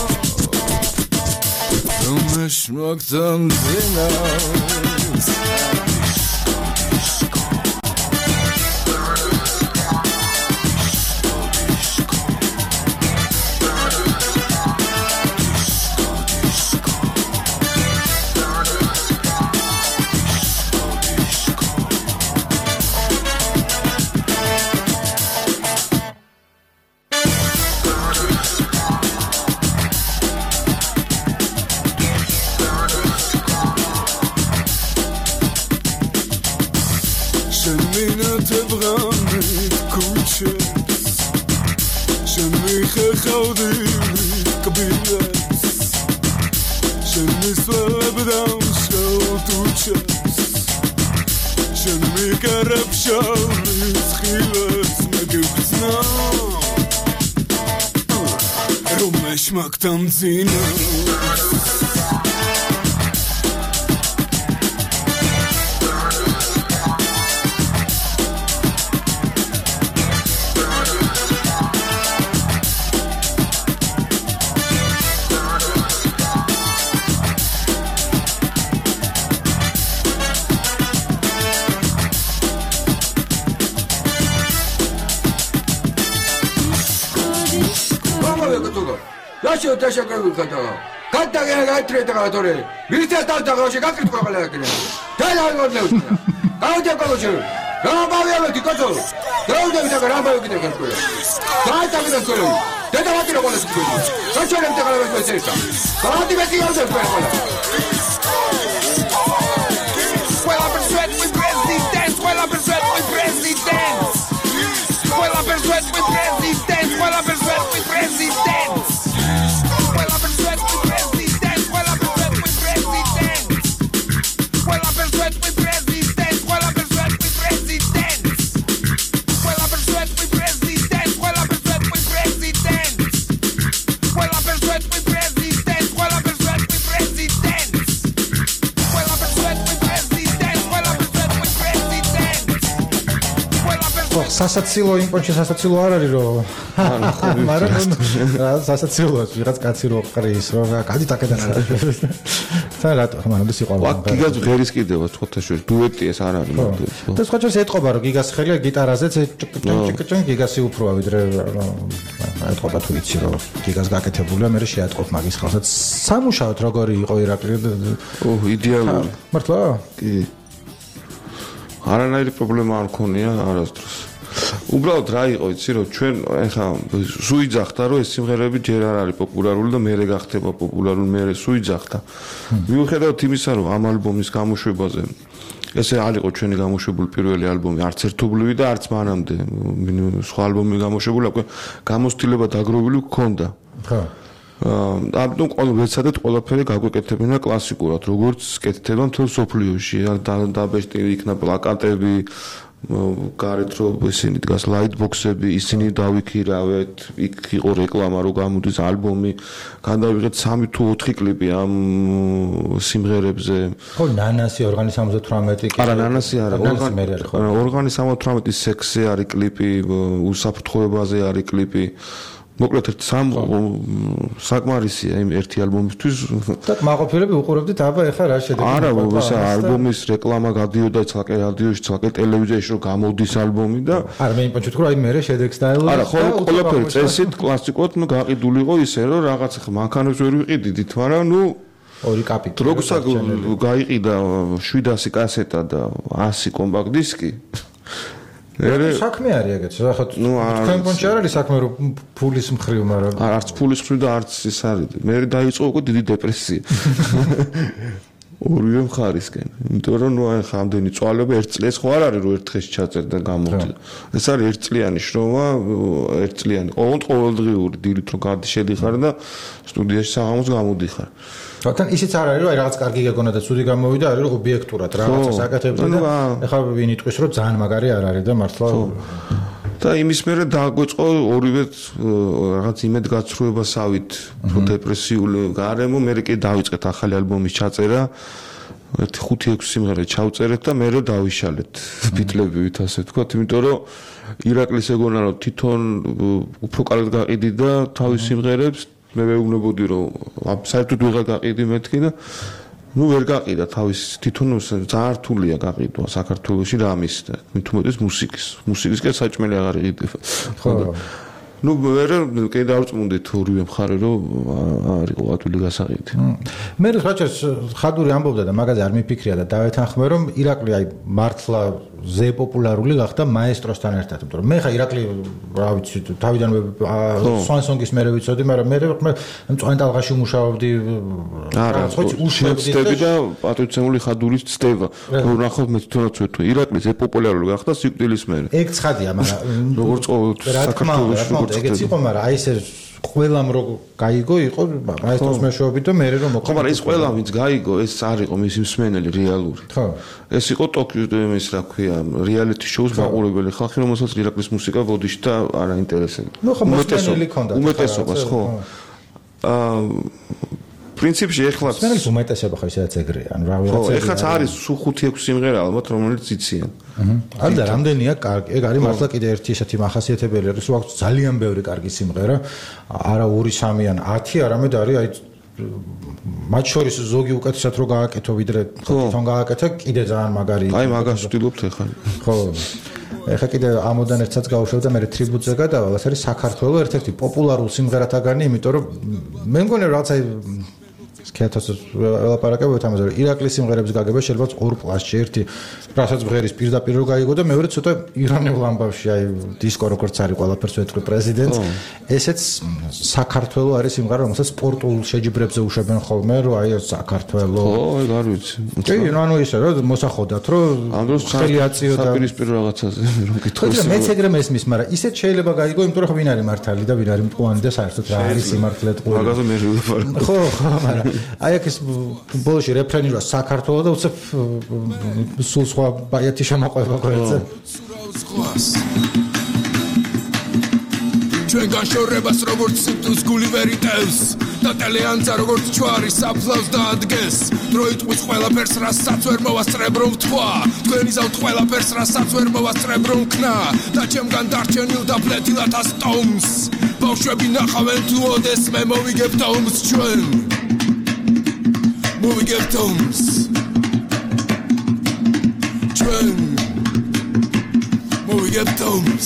Schmuckten Singers Schmacktam Zina Dasha Gagata. Kata Gatriatore. Vista Tata, she got it for a letter. Tell her what news. Out of culture. Rambavia Ticoto. Throw them to Ramba with the country. Kata with the school. Then I want to go to school. Such a little system. Party with the other people. Well, I'm persuaded with president. Well, I'm persuaded with president. Well, I'm persuaded with president. Well, I'm persuaded with president. ხო სასაცილო იმპონში სასაცილო არ არის რომ მაგრამ რა სასაცილოა ვიღაც კაცი რო ყრის რომ გადი ტაკედან არის თან რატო მაგრამ სიყვარული ვაკ გიგას ღერის კიდევა ფოთაშორის დუეტი ეს არ არის მოდი და სხვა ჩვენს ეთყობა რომ გიგას ხელი გიტარაზეც ჭიკ გიგასი უფროა ვიდრე ეთყობა თუ იცი რომ გიგას გაკეთებულია მე შეატყობ მაგის ხალხსაც სამუშაოდ როგორი იყო ირაკლი იდეალური მართლა კი არანაირი პრობლემა არ მქონია არასდროს. უბრალოდ რა იყო, იცი რომ ჩვენ ეხა სუიძახდა რომ ეს სიმღერები ჯერ არ არის პოპულარული და მერე გახდება პოპულარული, მერე სუიძახდა. მიუხედავად იმისა რომ ამ ალბომის გამოშვებაზე ესე არ იყო ჩვენი გამოშვებული პირველი ალბომი, არც ერთობლივი და არც მანამდე სხვა ალბომი გამოშვებული, უკვე გამოცდილება დაგროვილი გქონდა. ხო ამიტომ ვეცადეთ ყველაფერი გაგვეკეთებინა კლასიკურად, როგორც კეთდება მთელ სოფლიოში. დაბეჭდი იქნა პლაკატები, გარეთ რომ ისინი დგას ლაიტბოქსები, ისინი დავიქირავეთ, იქ იყო რეკლამა რომ გამოდის ალბომი, გადავიღეთ 3 თუ 4 კლიპი ამ სიმღერებზე. ხო, ნანასი ორგანი 78 კი. არა, ნანასი არა, ორგანი 78 სექსზე არის კლიპი, უსაფრთხოებაზე არის კლიპი. მოკლედ საკმარისია იმ ერთი ალბომისთვის. და მაყოფილები უყურებდით აბა ეხლა რა შედეგი? არა, ეს ალბომის რეკლამა გადიოდა ცალკე რადიოში, ცალკე ტელევიზიაში რომ გამოდის ალბომი და არა მე იმპონჩით რომ აი მე შედეგს დაელოდა. არა, ხო, ყველაფერი წესით კლასიკურად გაყიდული იყო ისე რომ რაღაც მანქანებს ვერ ვიყიდით, მაგრამ ნუ ორი კაპიტი. როგორც გაიყიდა 700 კასეტა და 100 კომპაქტ დისკი. საქმე არის ეგეც. ახლა თქვენ პონჩი არ არის საქმე რომ ფულის მხრივ, მაგრამ არც ფულის მხრივ და არც ის არის. მე დაიწყო უკვე დიდი დეპრესია. ორივე მხარისკენ. იმიტომ რომ ნუ აი ხამდენი წვალება ერთ წელს ხო არ არის რომ ერთ დღეში ჩაწერდა და გამოვიდა. ეს არის ერთწლიანი შრომა, ერთწლიანი. ყოველდღიური დილით რომ გადიშედიხარ და სტუდიაში საღამოს გამოდიხარ. რადგან ისიც არ არის რომ აი რაღაც კარგი გეგონა და ცუდი გამოვიდა, არის რომ ობიექტურად რაღაცას აკეთებდა და ეხლა ვინ იტყვის რომ ძალიან მაგარი არ არის და მართლა და იმის მერე დაგვეწყო ორივე რაღაც იმედგაცრუებასავით დეპრესიული გარემო, მერე კი დავიწყეთ ახალი ალბომის ჩაწერა. 5-6 სიმღერა ჩავწერეთ და მერე დავიშალეთ ბიტლებივით ასე ვთქვათ, იმიტომ რომ ირაკლის ეგონა რომ თვითონ უფრო კარგად გაყიდი და თავის სიმღერებს მე ვეუბნებოდი რომ საერთოდ ვეღარ გაყიდი მეთქი და ნუ ვერ გაყიდა თავის თვითონ ძალიან რთულია გაყიდვა საქართველოში რამის და მით უმეტეს მუსიკის კი საჭმელი აღარ იყიდება. ხო ნუ ვერ კი დავწმუნდით ორივე მხარე რომ არ იყო ადვილი გასაყიდი. მე რაჭერს ხადური ამბობდა და მაგაზე არ მიფიქრია და დავეთანხმე რომ ირაკლი აი მართლა ზე პოპულარული გახდა მაესტროსთან ერთად, იმიტომ რომ მე ხა ირაკლი რა ვიცი თავიდანვე სვანსონგის მერე ვიცოდი, მაგრამ მე მწვანე ტალღაში მუშაობდი. არა, უშევდი და პატრიცემული ხადურის ცდება. ნახოთ მე თვითონაც ვეთქვი, ირაკლი ზე პოპულარული გახდა სიკვდილის მერე. ეგ ცხადია, მაგრამ როგორც საქართველოში ეგეც იყო, მაგრამ აი ეს ყველამ რო გაიგო იყო მაესტროს მეშვეობით და მე რომ ხო, მაგრამ ეს ყველა ვინც გაიგო, ეს არ იყო მისი მსმენელი რეალური. ხო. ეს იყო ტოკიოს რა ქვია, რეალიტი შოუს მაყურებელი ხალხი, რომელსაც ირაკლის მუსიკა ბოდიში და არ აინტერესებდა. ნუ ხო, მოსმენელი ქონდა. უმეტესობას ხო. პრინციპში ეხლაც მსმენელის უმეტესობა ხო ისედაც ეგრეა, ანუ რა ვიღაცა. ხო, ეხლაც არის 5-6 სიმღერა ალბათ, რომელიც იციან. არის და რამდენია კარგი. ეგ არის მართლა კიდე ერთი ესეთი მახასიათებელი არის, რომ აქვს ძალიან ბევრი კარგი სიმღერა, არა 2-3 ან 10, არამედ არის აი მათ შორის ზოგი უკეთესად რო გააკეთო, ვიდრე თვითონ გააკეთა, კიდე ძალიან მაგარი. აი მაგას ვთვლობთ ეხლა. ხო. ეხლა კიდე ამოდან ერთსაც გავუშვებ და მე ტრიბუტზე გადავალ, ეს არის საქართველოს ერთ-ერთი პოპულარულ სიმღერათაგანი, იმიტომ რომ მე მგონი რაღაც აი სქეთოს ველაპარაკებთ ამაზე, რომ ირაკლის სიმღერების გაგება შეიძლება ორ პლასში, ერთი რასაც ბღერის პირდაპირ რო გაიგო და მეორე ცოტა ირანულ ამბავში, აი დისკო როგორც არის ყველაფერს ვეთქვი პრეზიდენტს, ესეც საქართველოს არის სიმღერა, რომელსაც სპორტულ შეჯიბრებზე უშვებენ ხოლმე, რომ აი საქართველოს. ხო, ეგ არ ვიცი. კი, ანუ ისე რომ მოსახოდათ, რომ ამ დროს ხელი აწიო და საპირისპირო რაღაცაზე რომ გითხოს. ხო, მეც ეგრე მესმის, მაგრამ ისეთ შეიძლება გაიგო, იმიტომ რომ ვინ არის მართალი და ვინ არის მტყუანი და საერთოდ რა არის სიმართლე ტყუილი. მაგაზე მე ვიფარებ. ხო, მაგრამ აი აქ ეს ბოლოში რეფრენი რა საქართველოს და უცებ სულ სხვა ბაიათი შემოყვება გვერდზე. ჩვენ განშორებას როგორც სიტუს გულივერი ტევს და ტელეანძა როგორც ჯვარი საფლავს დაადგეს დრო იტყვის ყველაფერს რასაც ვერ მოვასწრებ რომ თქვა თქვენი ზავთ ყველაფერს რასაც ვერ მოვასწრებ რომ ქნა და ჩემგან დარჩენილ და ფლეთილად ასტომს ბავშვები ნახავენ თუ ოდეს მე მოვიგებ თომს ჩვენ მოვიგებ თომს ჩვენ მოვიგებ თომს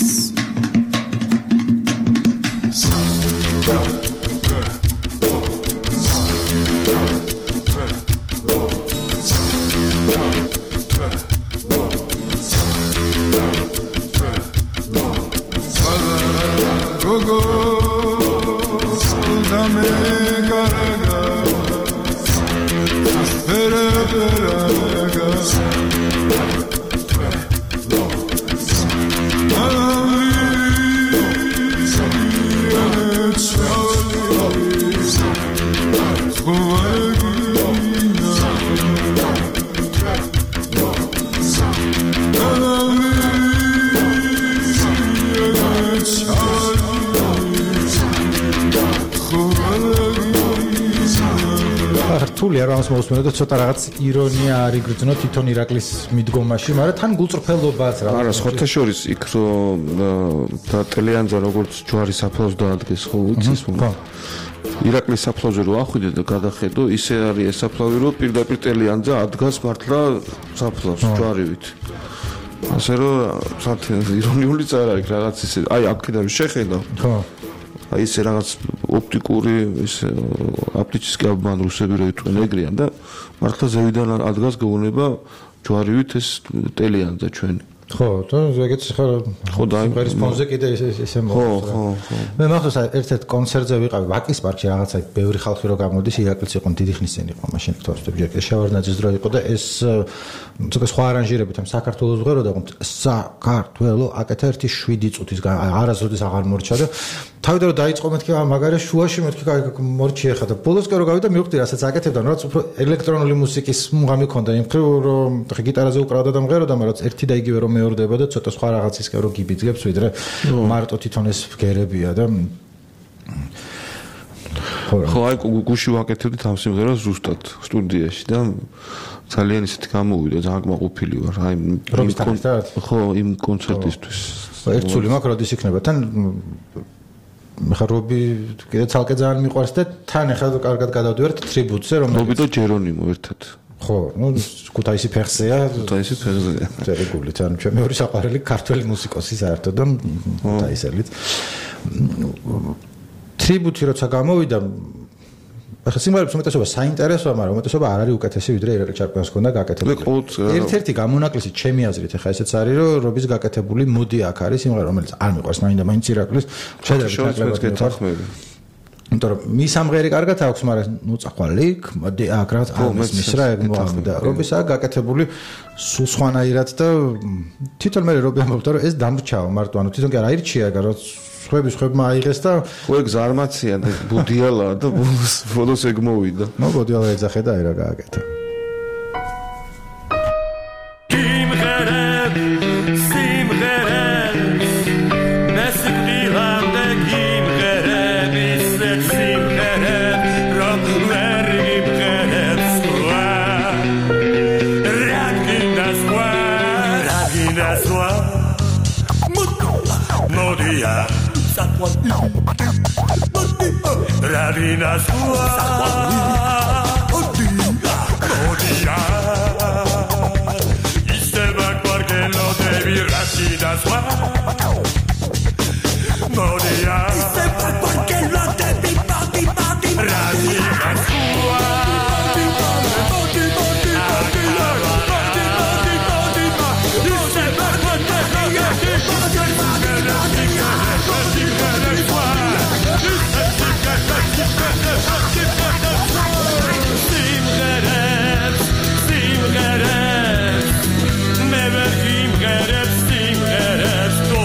რთული არ ამას მოვსმენო და ცოტა რაღაც ირონია არის გრძნო თვითონ ირაკლის მიდგომაში, მაგრამ თან გულწრფელობაც რა. არა, ხოთა შორის იქ რომ და ტელეანძა როგორც ჯვარი საფლავს დაადგეს ხო იცის ხო. ირაკლის საფლავზე რო ახვიდე და გადახედო, ისე არის ეს საფლავი რომ პირდაპირ ტელეანძა ადგას მართლა საფლავს ჯვარივით. ასე რომ ირონიულიც არ არის რაღაც ისე, აი აქედან შეხედა. ხო. აი ეს რაღაც ოპტიკური ეს აპლიცისკი აბმან რუსები რო იტყვენ ეგრიან და მართლა ზევიდან ადგას გეუბნება ჯვარივით ეს ტელეანძა ჩვენი ხო და ეგეც ხო და იმერის ფონზე კიდე ესე მოხდა ხო მე მახსოვს ერთ-ერთ კონცერტზე ვიყავი ვაკის პარკში რაღაცა ბევრი ხალხი რო გამოდის ირაკლიც იყო დიდი ხნის წინ იყო მაშინ თორსტები ჯერ შევარდნაძის დრო იყო და ეს ცოტა სხვა არანჟირებით ამ საქართველოს ვღეროდა საქართველო აკეთა 1-7 წუთის არასოდეს აღარ მორჩა და თავიდან რომ დაიწყო მეთქი მაგარი შუაში მეთქი მორჩი ეხა და ბოლოსკენ რო გავიდა მივხვდი რასაც აკეთებდა რაც უფრო ელექტრონული მუსიკის მუღამი ქონდა იმ ხრივ რომ გიტარაზე უკრავდა და მღეროდა მაგრამ ერთი და იგივე რომ მეორდება და ცოტა სხვა რაღაცისკენ რო გიბიძგებს ვიდრე მარტო თვითონ ეს გერებია და ხო აი გუში ვაკეთებდით ამ სიმღერას ზუსტად სტუდიაში და ძალიან ისეთი გამოვიდა ძალიან კმაყოფილი ვარ აი ხო იმ კონცერტისთვის ერთ სული მაქვს როდის იქნება თან ხა რობი კიდე ცალკე ძალიან მიყვარს და თან ახლა კარგად გადავდივართ ტრიბუტზე რომელიც რობი და ჯერონიმო ერთად ხო ნუ ქუთაისი ფეხზეა ქუთაისი ფეხზეა რეგულით ან ჩემი ორი საყვარელი ქართველი მუსიკოსი საერთოდ და ქუთაისელიც ტრიბუტი როცა გამოვიდა ახლა სიმღერების უმეტესობა საინტერესოა მაგრამ უმეტესობა არ არის უკეთესი ვიდრე ირაკლი ჩარკვიანს ქონდა გაკეთებული ერთ-ერთი გამონაკლისი ჩემი აზრით ახლა ესეც არის რომ რობის გაკეთებული მოდი აქ არის სიმღერა რომელიც არ მიყვარს მაინც ირაკლის შედარებით ნაკლებად იმიტომ რომ მის ამღერი კარგად აქვს მაგრამ ნუ წახვალიქ მოდი აქ რაღაც ამის მისრა ეგ მოახდა რობისა გაკეთებული სულ სხვანაირად და თვითონ მე რობი ამბობდა რომ ეს დამრჩაო მარტო ანუ თვითონ კი არ აირჩია რაღაც ხვებმა აიღეს და ეგ ზარმაცია და ბუდიალა და ბოლოს ეგ მოვიდა ნუ ბუდიალა ეძახე და აი რა გააკეთა Radina sua Modia Isteba quarkello devi radina sua Modia Isteba quarkello devi radina sua Never dream, get it,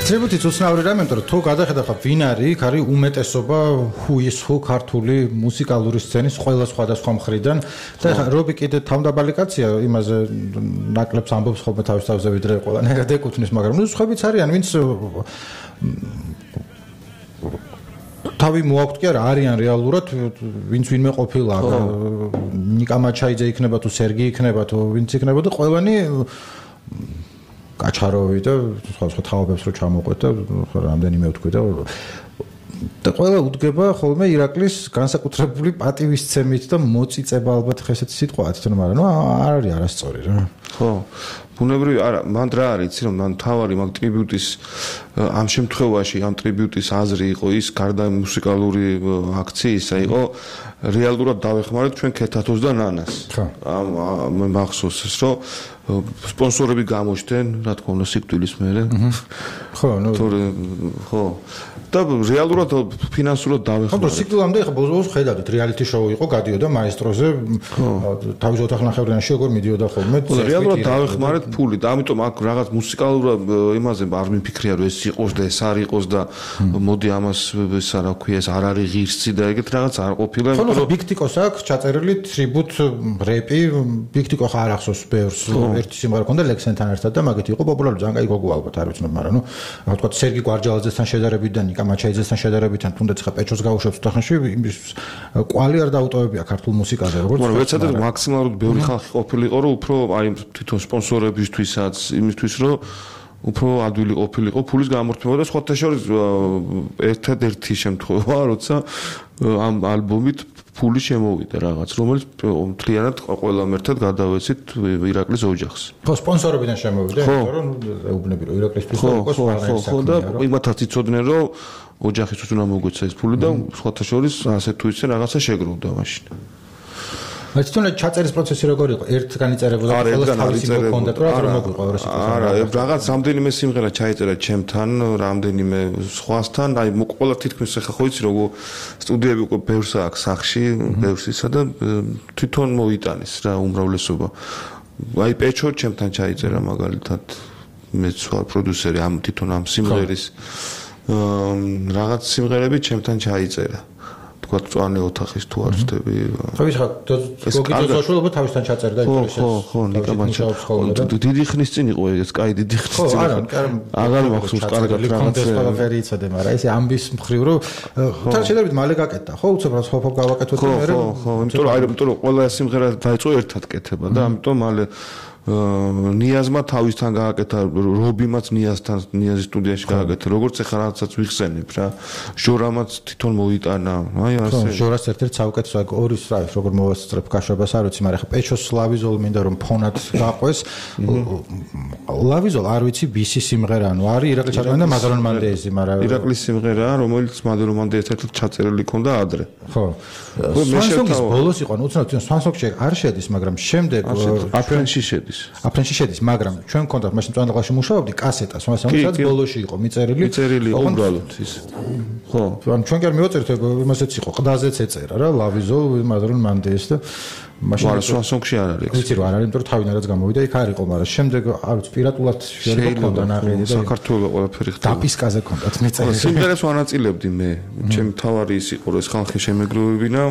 ტრიბუტიც უცნაური რამე, იმიტომ რომ თუ გადახედავ ხა ვინ არის, იქ არის უმეტესობა who's who ქართული მუსიკალური სცენის ყველა სხვადასხვა მხრიდან და ხა რობი კიდე თავდაბალი კაცია, იმაზე ნაკლებს ამბობს ხოლმე თავის თავზე ვიდრე ყველანაირად ეკუთვნის, მაგრამ ნუ სხვაებიც არიან, ვინც თავი მოაქვთ კი არა, არიან რეალურად, ვინც ვინმე ყოფილა, ნიკა მაჩაიძე იქნება თუ სერგი იქნება თუ ვინც იქნება და ყველანი კაჩაროვი და სხვა თავებს რო ჩამოყვეთ და რამდენიმე ვთქვი და ყველა უდგება ხოლმე ირაკლის განსაკუთრებული პატივისცემით და მოწიწება ალბათ ხესეთი სიტყვაა თვითონ, მაგრამ ნუ არ არის არასწორი რა. ხო. ბუნებრივი არა, მან რა არის, იცი რომ მან თავარი მაგ ტრიბიუტის ამ შემთხვევაში ამ ტრიბიუტის აზრი იყო ის გარდა მუსიკალური აქციისა იყო რეალურად დავეხმარეთ ჩვენ ქეთათოს და ნანას. ამ მახსოვს ის რომ სპონსორები გამოჩნდნენ, რა თქმა უნდა, სიკვდილის მერე. ხო, ნუ ხო. და რეალურად ფინანსურად დავეხმარეთ. ხო, სიკვდილამდე ხა ბოზოს ხედავთ, რეალიტი შოუ იყო, გადიოდა მაესტროზე, თავის ოთახნახევრიანში როგორ მიდიოდა ხოლმე. რეალურად დავეხმარეთ ფული და ამიტომ აქ რაღაც მუსიკალურად იმაზე არ მიფიქრია რომ ეს იყოს და ეს არ იყოს და მოდი ამას ეს რა ქვია ეს არ არის ღირსი და ეგეთ რაღაც არ ყოფილა. ხო, ბიგტიკოს აქვს ჩაწერილი ტრიბუტ რეპი, ბიგტიკო ხა არ ახსოვს ბევრს, ერთი სიმღერა ქონდა ლექსენთან ერთად და მაგეთი იყო პოპულარული, ძალიან კაი გოგო ალბათ არ ვიცნობ, მაგრამ ნუ რა თქვა სერგი გვარჯალაძესთან შედარებით და ნიკა მაჩაიძესთან შედარებით ან თუნდაც ხა პეჩოს გაუშვებს თახაში იმის კვალი არ დაუტოვებია ქართულ მუსიკაზე, როგორც მაგრამ ვეცადე მაქსიმალურად ბევრი ხალხი ყოფილიყო, რომ უფრო აი თვითონ სპონსორებისთვისაც იმისთვის რომ უფრო ადვილი ყოფილიყო ფულის გამორთმევა და სხვათა შორის ერთადერთი შემთხვევა როცა ამ ალბომით ფული შემოვიდა რაღაც რომელიც მთლიანად ყველამ ერთად გადავეცით ირაკლის ოჯახს. ხო, სპონსორებიდან შემოვიდა, იმიტომ რომ ეუბნები რომ ირაკლისთვის იყოს პარლამენტის საქმე. ხო და იმათაც იცოდნენ რომ ოჯახისთვის უნდა მოგვეცა ეს ფული და სხვათა შორის ასე თუ ისე რაღაცა შეგროვდა მაშინ. აი თვითონ ჩაწერის პროცესი როგორ იყო? ერთგან იწერებოდა ყველა თავისი მოკონდა თუ რა მოგვიყვა რა სიტყვა? არა, რაღაც რამდენიმე სიმღერა ჩაიწერა ჩემთან, რამდენიმე სხვასთან, აი ყველა თითქმის ახლა ხო იცი როგორ სტუდიები უკვე ბევრს აქვს სახში, ბევრს ისა და თვითონ მოიტანის რა უმრავლესობა. აი პეჩო ჩემთან ჩაიწერა მაგალითად მეც ვარ პროდიუსერი ამ თვითონ ამ სიმღერის რაღაც სიმღერები ჩემთან ჩაიწერა. წვანე ოთახის თუ არ ვწდები. ხო ის ხა გოგიძოშულობა თავისთან ჩაწერდა ეს. ხო, ნიკა მაჩაიძე. დიდი ხნის წინ იყო ეს, კაი დიდი ხნის წინ. ხო, არა, აღარ მახსოვს კარგად რაღაცა. ყველაფერი იცოდე, მაგრამ ეს ამბის მხრივ რომ თან შედარებით მალე გაკეთდა, ხო, უცებ ხოფ გავაკეთოთ და მე. ხო, იმიტომ რომ ყველა სიმღერა დაიწყო ერთად კეთება და ამიტომ მალე ნიაზმა თავისთან გააკეთა, რობიმაც ნიაზის სტუდიაში გააკეთა, როგორც ახლა რაღაცაც ვიხსენებ რა. ჟორამაც თვითონ მოიტანა. აი ასე. ჟორას ერთ-ერთ საუკეთესო ორი სტრაიფ, როგორ მოვასწრებ გაშვებას არ ვიცი, მაგრამ ახლა პეჩოს ლავიზოლ მინდა რომ ფონად გაყვეს. ლავიზოლ არ ვიცი ბისი სიმღერა, ანუ არის ირაკლის ჩაწერილი და მადრონ მანდეიზი, მაგრამ ირაკლის სიმღერა, რომელიც მადრონ მანდეიზთან ერთად ჩაწერილი ქონდა ადრე. ხო. სვანსონგის ბოლოს იყო, ну უცნაურად სვანსონგში არ შედის, მაგრამ შემდეგ აფრენში შედის. აფრენში შედის, მაგრამ ჩვენ გქონდა მაშინ წვანდაღაში მუშაობდი კასეტა, სვანსონგსაც ბოლოში იყო მიწერილი უბრალოდ ის. ხო. ანუ ჩვენ კი არ მივაწერთ, იმასაც იყო, ყდაზეც ეწერა რა, ლავიზოლ, მადრონ მანდეის და მაშინ სვანსონგში არ არის. ვიცი რომ არ არის, იმიტომ რომ თავინადაც გამოვიდა, იქ არ იყო, მაგრამ შემდეგ არ ვიცი, პირატულად შეიძლება ნაყიდი და საქართველოს ყველაფერი ხდება. დაპისკაზე გქონდათ მიწერილი. სიმღერებს ვანაწილებდი მე. ჩემი თავარი ის იყო, რომ ეს ხალხი შემეგროვებინა.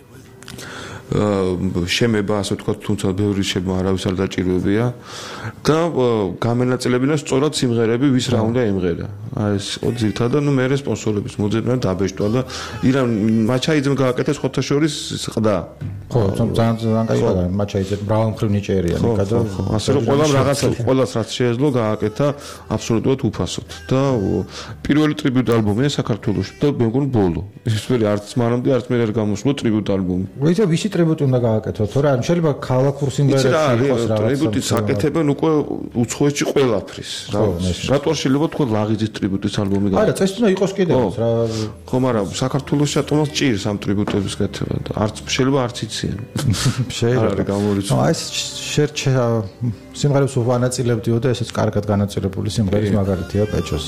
შემება ასე ვთქვათ, თუმცა ბევრი შემა არავის არ დაჭირვებია და გამენაწილებინა სწორად სიმღერები ვის რა უნდა იმღერა. აი ეს იყო ძირითადად, ნუ მე სპონსორების მოძებნა დაბეჭდვა და ირან მაჩაიძემ გააკეთა სხვათა შორის ყდა. ხო, ძალიან კაი ყდა, მაჩაიძე მრავალმხრივ ნიჭიერია ნიკა და ასე რომ ყველამ რაღაცა ყველას რაც შეეძლო გააკეთა აბსოლუტურად უფასოდ და პირველი ტრიბიუტ ალბომია საქართველოში და მე მგონი ბოლო. ის ვერი არც მანამდე არც მე არ გამოსულა ტრიბიუტ ალბომი. ვიცი ვისი ტრიბუტი უნდა გააკეთოთ, თორე ან შეიძლება ქალაქურ სიმღერებში იყოს რაღაც ტრიბუტის აკეთებენ უკვე უცხოეთში ყველაფრის. რატო შეიძლება თქვა ლაღიძის ტრიბუტის ალბომი არა, წესი უნდა იყოს კიდევ რა. ხო, მაგრამ საქართველოს შატომას ჭირს ამ ტრიბუტების კეთება და არც შეიძლება არც იციან. შეიძლება არის გამორიცხული. აი ეს შერჩა სიმღერებს ვანაწილებდიო და ესეც კარგად განაწილებული სიმღერის მაგალითია პეჩოს.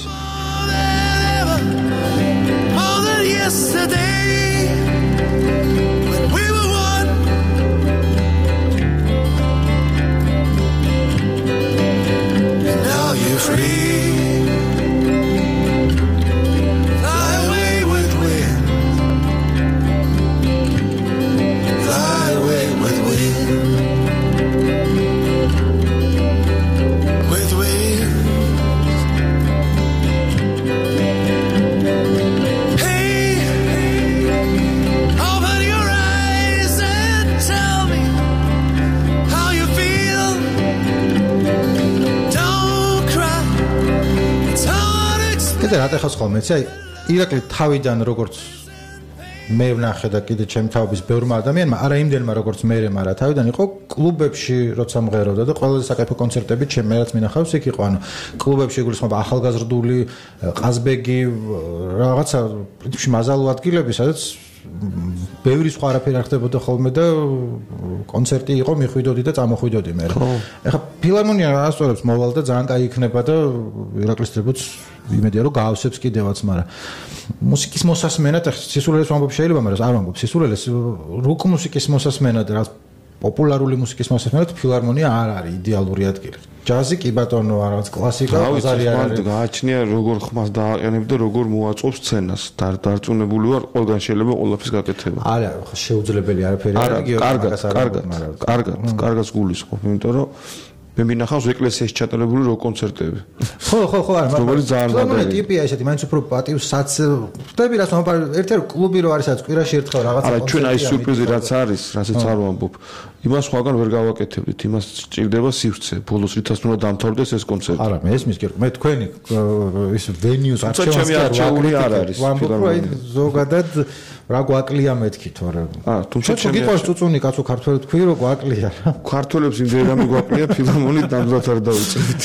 კიდე რა ტეხავს ხოლმე, იცი, ირაკლი თავიდან როგორც მე ვნახე და კიდე ჩემი თავების ბევრმა ადამიანმა, არა იმდენმა როგორც მე, მაგრამ თავიდან იყო კლუბებში, როცა მღეროდა და ყველაზე საკაიფო კონცერტები ჩემ მეც მინახავს იქ იყო, ანუ კლუბებში გულისხმობა ახალგაზრდული, ყაზბეგი, რაღაცა პრინციპში მაზალო ადგილები, სადაც ბევრი სხვა არაფერი არ ხდებოდა ხოლმე და კონცერტი იყო, მიხვიდოდი და წამოხვიდოდი მე. ეხლა ფილარმონია ასწორებს მოვალ და ძალიან კაი იქნება და ირაკლის ტრიბუტს იმედია რომ გაავსებს კიდევაც, მაგრამ მუსიკის მოსასმენად სისულელეს ვამბობ შეიძლება, მაგრამ არ ვამბობ სისულელეს, როკ მუსიკის მოსასმენად, რა პოპულარული მუსიკის მოსასმენად ფილარმონია არ არის იდეალური ადგილი. ჯაზი კი ბატონო, რაღაც კლასიკა, ბაზარი არ არის. გააჩნია როგორ ხმას დააყენებ და როგორ მოაწობს სცენას. დარწმუნებული ვარ, ყველგან შეიძლება ყველაფერს გაკეთება. არა, შეუძლებელი არაფერი არ არის, კარგად გულისხმობ, იმიტომ რომ მე მინახავს ეკლესიაში ჩატარებული როკ კონცერტები. ხო, არა, რომელიც ძალიან მაგარი ტიპია ესეთი, მაინც უფრო პატივსაც ხდები რას მომპარ ერთ-ერთი კლუბი რო არის, სადაც კვირაში ერთხელ რაღაცა არა, ჩვენ აი სიურპრიზი რაც არის, რასაც არ ვამბობ. იმას სხვაგან ვერ გავაკეთებდით, იმას ჭირდება სივრცე. ბოლოს რითაც უნდა დამთავრდეს ეს კონცერტი. არა, მე ესმის კი, მე თქვენი ის ვენიუს არჩეული არ არის. ვამბობ, რომ აი ზოგადად რა გვაკლია მეთქი თორე. თუმცა ჩემი გიყვარს წუწუნი კაცო ქართველი თქვი რომ გვაკლია რა. ქართველებს იმდენად გვაკლია ფილარმონით ნამდვილად არ დავიწყებთ.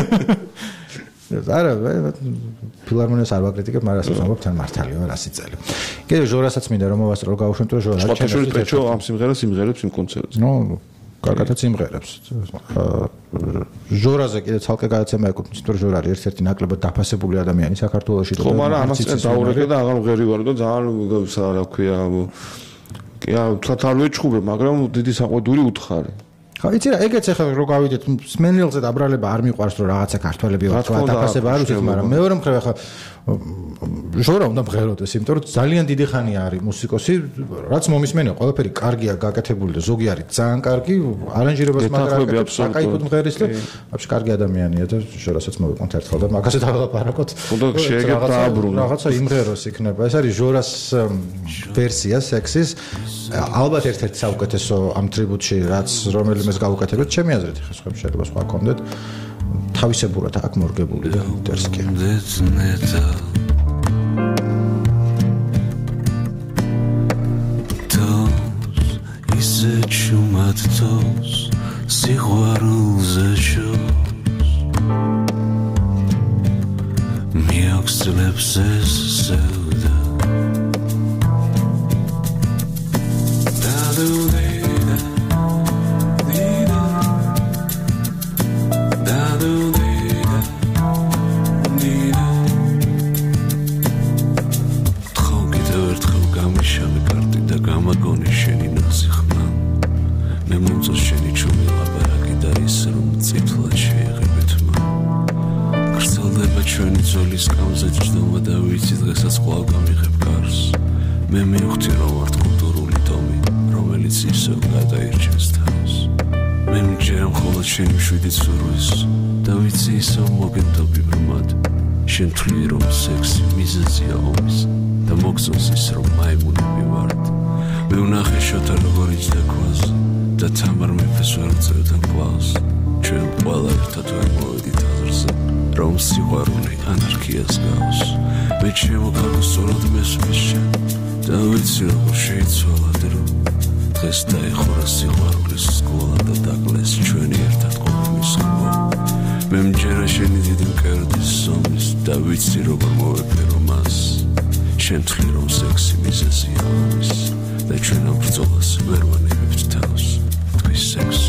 არა, ფილარმონიას არ ვაკრიტიკებ, მაგრამ ასე ვამბობ, თან მართალია რა სიწელი. კიდევ ჟორასაც მინდა რომ მოვასწრო გავუშვენთო ჟორა. შეხოთაშური პეჩო ამ სიმღერას იმღერებს იმ კონცერტზე. ნუ კარგადაც იმღერებს. ჟორაზე კიდე ცალკე გადაცემა ეკუთვნის, იმიტომ რომ ჟორა არის ერთ-ერთი ნაკლებად დაფასებული ადამიანი საქართველოში. ხო, მაგრამ ამას დაურეკე და აღარ მღერი ვარ და ძალიან რა ქვია, თქვა არ ვეჩხუბე, მაგრამ დიდი საყვედური უთხარი. ხო, იცი რა, ეგეც ახლა რო გავიდეთ, სმენელზე დაბრალება არ მიყვარს რომ რაღაცა ქართველები ვარ, თქვა დაფასება არ უცით, მაგრამ მეორე მხრივ ახლა ჟორა უნდა მღეროდეს, იმიტომ რომ ძალიან დიდი ხანია არის მუსიკოსი, რაც მომისმენია, ყველაფერი კარგია გაკეთებული და ზოგი არის ძალიან კარგი, არანჟირებას მაგრამ საკაიფოდ მღერის და вообще კარგი ადამიანია და ჟორასაც მოვიყვანთ ერთხელ და მაგაზე დავალაპარაკოთ. უნდა შეეგებ დააბრუნო. რაღაცა იმღეროს იქნება. ეს არის ჟორას ვერსია სექსის. ალბათ ერთ-ერთი საუკეთესო ამ ტრიბუტში, რაც რომელიმეს გავუკეთებთ, ჩემი აზრით, ხა სხვა შეიძლება სხვა კონდეთ. თავისებურად აქ მორგებული და ინტერესკი. ისე ჩუმად თოს სიყვარულზე შოს მიაქვს ეს სევდა მე მივხვდი რომ ვარ კულტურული ტომი, რომელიც ისევ გადაირჩევს თავს. მე მჯერა მხოლოდ შენი შვიდი ცურვის და ვიცი ისევ მოგენდობი ბრმად. შენ თვლი რომ სექსი მიზეზია ომის და მოგწონს ის რომ მაიმუნები ვართ. მე ვნახე შოთა როგორ იჯდა ქვაზე და თამარ მეფეს ვერ წევდა კლავს. ჩვენ ყველა ერთად ვერ მოვედით აზრზე რომ სიყვარული ანარქიას გავს. მე ჩემო ქალო სწორად მესმის შენ და ვიცი როგორ შეიცვალა დრო დღეს დაიხურა სიყვარულის სკოლა და დაკლეს ჩვენი ერთად ყოფნის ხმო. მე მჯერა შენი დიდი მკერდის სომის და ვიცი როგორ მოვეფერო მას. შენ თვლი რომ სექსი მიზეზია ომის და ჩვენ ამ ბრძოლას ვერ ვანებებთ თავს. თქვი სექსი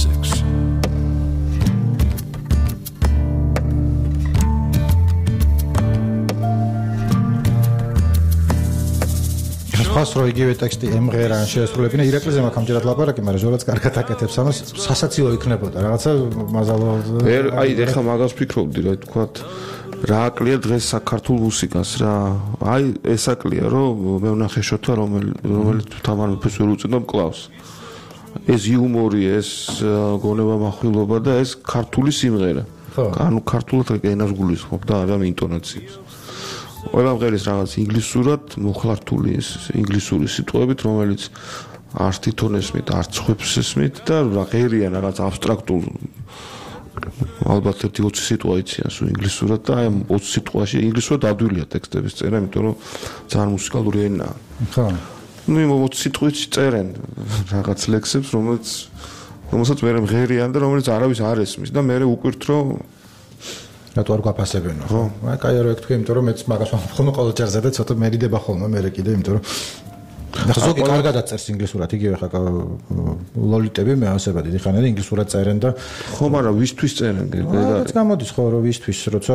ხას რო იგივე ტექსტი ემღერა ან შეესრულებინა ირაკლიზე მაქვს ამჯერად ლაპარაკი, მაგრამ ჟორაც კარგად აკეთებს ამას, სასაცილო იქნებოდა რაღაცა მაზალო. აი ეხლა მაგას ფიქრობდი რა თქვათ რა აკლია დღეს საქართველოს მუსიკას რა. აი ეს აკლია რომ მე ვნახე შოთა რომელიც თამარ მეფეს ვერ უწევდა მკლავს. ეს იუმორი, ეს გონება מחვილობა და ეს ქართული სიმღერა. ანუ ქართულად ენას გულისხმობ და არა ინტონაციას. ყველა მღერის რაღაც ინგლისურად მოხლართული ეს ინგლისური სიტყვებით, რომელიც არც თვითონ ესმით, არც ხვებს ესმით და რა ღერია რაღაც აბსტრაქტულ ალბათ 1-20 სიტყვა იციან სულ ინგლისურად და აი 20 სიტყვაში ინგლისურად ადვილია ტექსტების წერა, იმიტომ რომ ძალიან მუსიკალური ენაა. ხო. ნუ 20 სიტყვით წერენ რაღაც ლექსებს, რომელსაც მე მღერიან და რომელიც არავის არ ესმის და მე ვუკვირთ რომ რატო არ გვაფასებენო ხო? აი კაი რა თქვი, იმიტომ რომ მეც მაგას ვამბობ ხოლმე ჯერზე და ცოტა მერიდება ხოლმე მე კიდე, იმიტომ რომ და ზოგი კარგადაც წერს ინგლისურად, იგივე ხა ლოლიტები მე ასება დიდი ხანია ინგლისურად წერენ და ხო, მაგრამ ვისთვის წერენ? რაც გამოდის ხო, რომ ვისთვის, როცა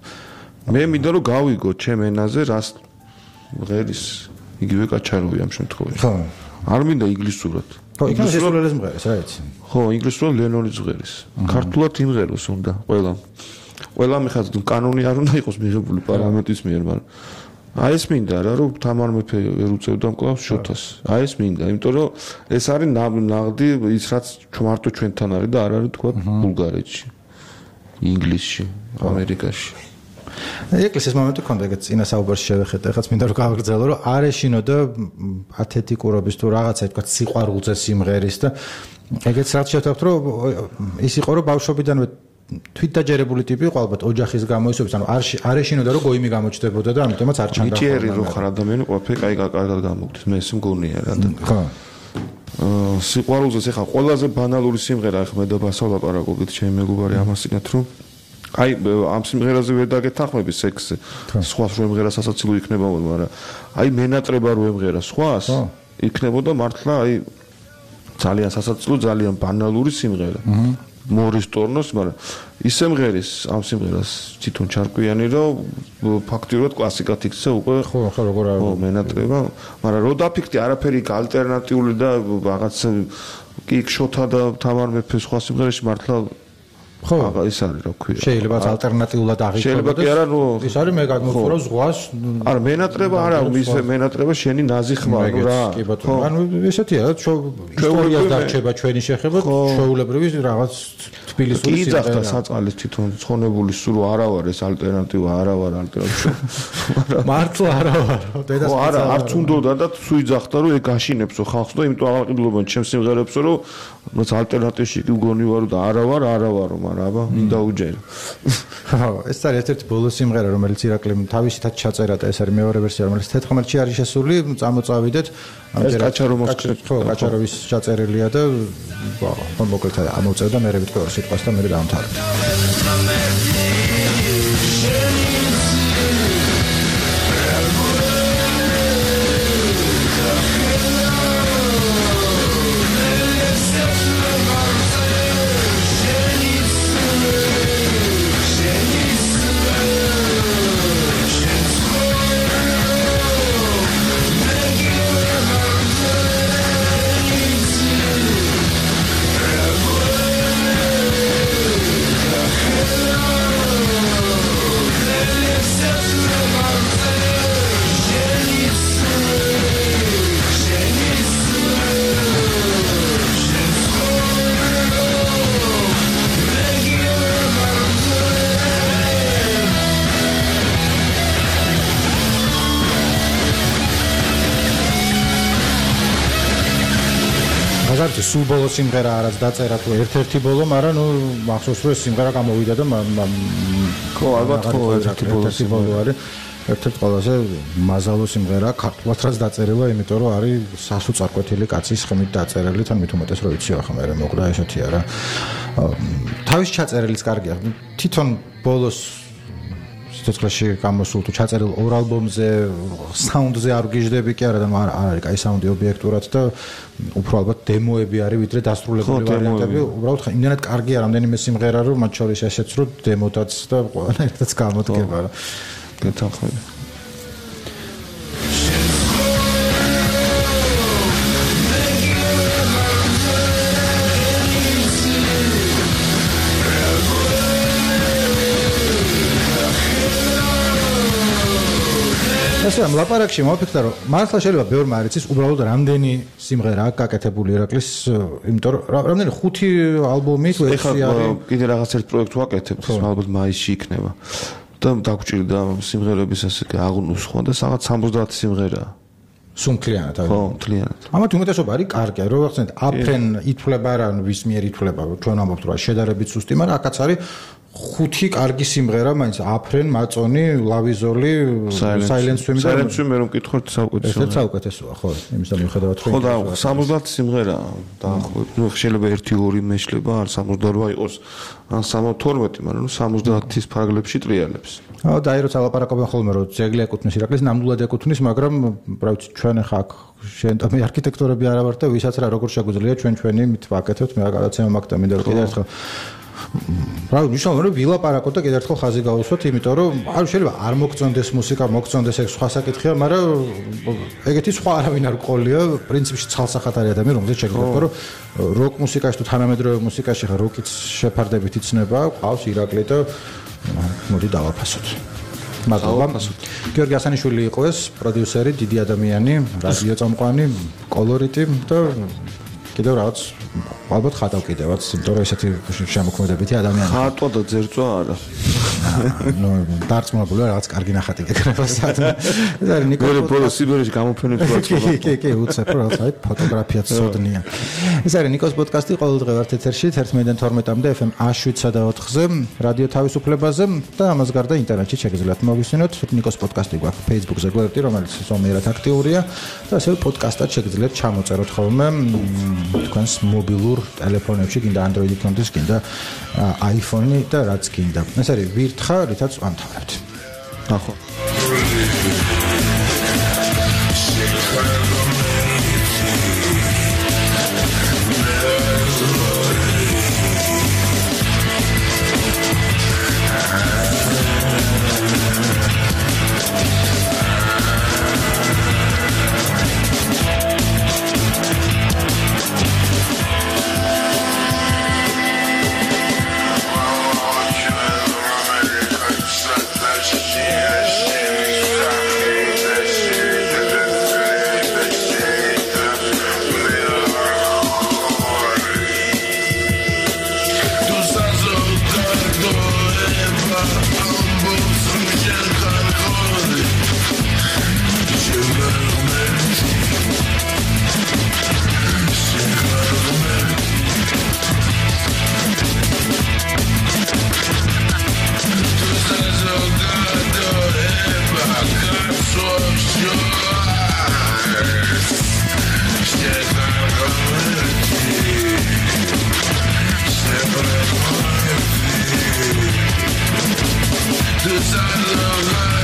მე მინდა რომ გავიგო ჩემ ენაზე რას მღერის იგივე კაჩაროვი ამ შემთხვევაში. ხო. არ მინდა ინგლისურად. ხო, ინგლისურად მღერის, რა იცი. ხო, ინგლისურად ლენონის მღერის. ქართულად იმღეროს უნდა ყველა მიხარდა კანონი არ უნდა იყოს მიღებული პარლამენტის მიერ, მაგრამ აი ეს მინდა რა, რომ თამარ მეფე ვერ უწევდა მკლავს შოთას. აი ეს მინდა, იმიტომ რომ ეს არის ნაღდი ის რაც მარტო ჩვენთან არის და არ არის თქვა ბულგარეთში, ინგლისში, ამერიკაში. ეკლესიის მომენტი ქონდა ეგეც წინა საუბარში შევეხეთ, ეხაც მინდა რომ გავაგრძელო, რომ არ ეშინოდა ათეთიკურობის თუ რაღაცა თქვა სიყვარულზე სიმღერის და ეგეც რაც შევთავთ, რომ ის იყო რომ ბავშვობიდანვე თვითდაჯერებული ტიპი იყო ალბათ ოჯახის გამო ისოების, ანუ არ ეშინოდა რომ გოიმი გამოჩნდებოდა და ამიტომაც არ ჩანდა. ნიჭიერი რო ხარ ადამიანი, ყველაფერი კარგად გამოგდის. მე ეს მგონია რა. ხო. სიყვარულზე ეხა ყველაზე ბანალური სიმღერა ახლა მე და ბასა ლაპარაკობთ ჩემი მეგობარი ამას წინათ რომ აი ამ სიმღერაზე ვერ დაგეთანხმები სექსზე. სხვას რო ემღერა სასაცილო იქნება, მაგრამ აი მენატრება რო ემღერა სხვას, იქნებოდა მართლა აი ძალიან სასაცილო, ძალიან ბანალური სიმღერა. მორის ტორნოს, მაგრამ ისე მღერის ამ სიმღერას თვითონ ჩარკვიანი, რომ ფაქტიურად კლასიკად იქცა უკვე. ხო, როგორ არის. ხო, მენატრება, მაგრამ რო დაფიქრდი არაფერი ალტერნატიული და რაღაც კი შოთა და თამარ მეფე სხვა სიმღერაში მართლა ხო, ის არის რა ქვია. შეიძლება ალტერნატიულად აღიქვამდეს. შეიძლება კი არა, რომ ის არის მე გამოვხურო ზღვას. არა, მენატრება არა, ის მენატრება შენი ნაზი ხმა რა. კი ბატონო. ანუ ესეთია, ისტორიას დარჩება ჩვენი შეხება, ჩვეულებრივი რაღაც თბილისური სიმღერა. კი ძახდა საწყალეს თვითონ ცხონებული სულ არა ვარ ეს ალტერნატივა, არა ვარ ალტერნატივა. მართლა არა ვარ. ხო, არა, არც უნდოდა და თუ იძახდა რომ ეგ გაშინებსო ხალხს და იმიტომ აღყიდულობენ ჩემს სიმღერებსო რომ რაც ალტერნატივში კი მგონი ვარო და არა ვარ, მაგრამ აბა მინდა უჯერო. ხო, ეს არის ერთ-ერთი ბოლო სიმღერა, რომელიც ირაკლიმ თავისითაც ჩაწერა და ეს არის მეორე ვერსია, რომელიც 14-ში არის შესული, წამოწავიდეთ. ეს კაჩაროვის ხო, კაჩაროვის ჩაწერილია და ხო, მოკლედ ამოვწევ და მე ვიტყვი ორ სიტყვას და მე დავამთავრებ. გაზარდი სულ ბოლო სიმღერა არაც დაწერა თუ ერთ-ერთი ბოლო, მაგრამ ნუ მახსოვს რომ ეს სიმღერა გამოვიდა და ხო, ალბათ ხო ერთ-ერთი ბოლო არის. ერთ-ერთი ყველაზე მაზალო სიმღერა ქართულად რაც დაწერила, იმიტომ რომ არის სასუწარკვეთილი კაცის ხმით დაწერილი, თან მით უმეტეს რომ იცი ახლა მე მოკდა ესეთია რა. თავის ჩაწერილიც კარგია. თვითონ ბოლოს სიცოცხლეში გამოსულ თუ ჩაწერილ ორ ალბომზე საუნდზე არ გიждები კი არა და არ არის კაი საუნდი ობიექტურად და უფრო ალბათ დემოები არის ვიდრე დასრულებული ვარიანტები. უბრალოდ იმდენად კარგია რამდენიმე სიმღერა რომ მათ შორის ესეც რომ დემოდაც და ყველანაირადაც გამოდგება რა. გეთანხმები. ასე ამ ლაპარაკში მოვიფიქრე რომ მართლა შეიძლება ბევრმა არ იცის უბრალოდ რამდენი სიმღერა აქვს გაკეთებული ირაკლის, იმიტომ რომ რამდენი 5 ალბომის ვერსია არის. კიდე რაღაც ერთ პროექტს ვაკეთებთ, ალბათ მაისში იქნება. და დაგჭირდა სიმღერების ასე აღნუსხვა და რაღაც 70 სიმღერაა. სუნთლიანად. ხო, მთლიანად. ამათ უმეტესობა არის კარგი, რომ ახსენეთ, აფრენ ითვლება რა, ვის მიერ ითვლება, ჩვენ ამბობთ რა, შედარებით სუსტი, მაგრამ აქაც არის 5 კარგი სიმღერა, მაინც აფრენ, მაწონი, ლავიზოლი, Silence Swim. Silence Swim რომ მკითხოთ საუკეთესოა. ეს საუკეთესოა, ხო, იმის მიუხედავად რომ ხო და 70 სიმღერა დაახლოებით. ნუ შეიძლება 1-2 მეშლება, არ 78 იყოს, ან 72, მაგრამ ნუ 70-ის ფარგლებში ტრიალებს. აუ და აი როცა ლაპარაკობენ ხოლმე რომ ძეგლი ეკუთვნის ირაკლის, ნამდვილად ეკუთვნის, მაგრამ რა ვიცი, ჩვენ ახლა აქ შენტომი არქიტექტორები არა ვართ და ვისაც რა როგორ შეგვიძლია ჩვენი მით ვაკეთებთ, მე რაღაცა მაგდა მინდა რომ კიდევ ერთხელ რა ნიშნავს რომ ვილაპარაკოთ და კიდევ ერთხელ ხაზი გავუსვათ, იმიტომ რომ არ შეიძლება არ მოგწონდეს მუსიკა, მოგწონდეს ეგ სხვა საკითხია, მაგრამ ეგეთი სხვა არავინ არ ყოლია, პრინციპში ცალსახად არის ადამიანი, რომელზეც შეგვიძლია, რომ როკ მუსიკაში თუ თანამედროვე მუსიკაში ხა როკიც შეფარდებით იცნება, ყავს ირაკლი და მოდი დავაფასოთ. მადლობა. გიორგი ასანიშვილი იყო ეს პროდიუსერი, დიდი ადამიანი, რადიო წამყვანი, კოლორიტი და კიდევ რაღაც ალბათ ხატავ კიდევაც, იმიტომ რომ ესეთი შემოქმედებითი ადამიანი. ხატვა და ძერწვა არა. ნუ დარწმუნებული რაღაც კარგი ნახატი გეკრება სადმე. ეს არის ნიკოს ბოლო სიბერეში გამოფენებს ვაწყობ. კი, უცებ რაღაც აი ფოტოგრაფიაც სოდნია. ეს არის ნიკოს პოდკასტი, ყოველ დღე ვართ ეთერში 11-დან 12-მდე FM 107.4-ზე, რადიო თავისუფლებაზე და ამას გარდა ინტერნეტში შეგიძლიათ მოგისმინოთ. ნიკოს პოდკასტი გვაქვს Facebook-ზე გვერდი, რომელიც ზომიერად აქტიურია და ასევე პოდკასტად შეგიძლიათ ჩამოწეროთ ხოლმე თქვენს მობილურ ტელეფონებში, გინდა Android-ი კონდეს, გინდა iPhone-ი და რაც გინდა. ეს არის ვირთხა, რითაც ვამთავრებთ. ნახო. Desire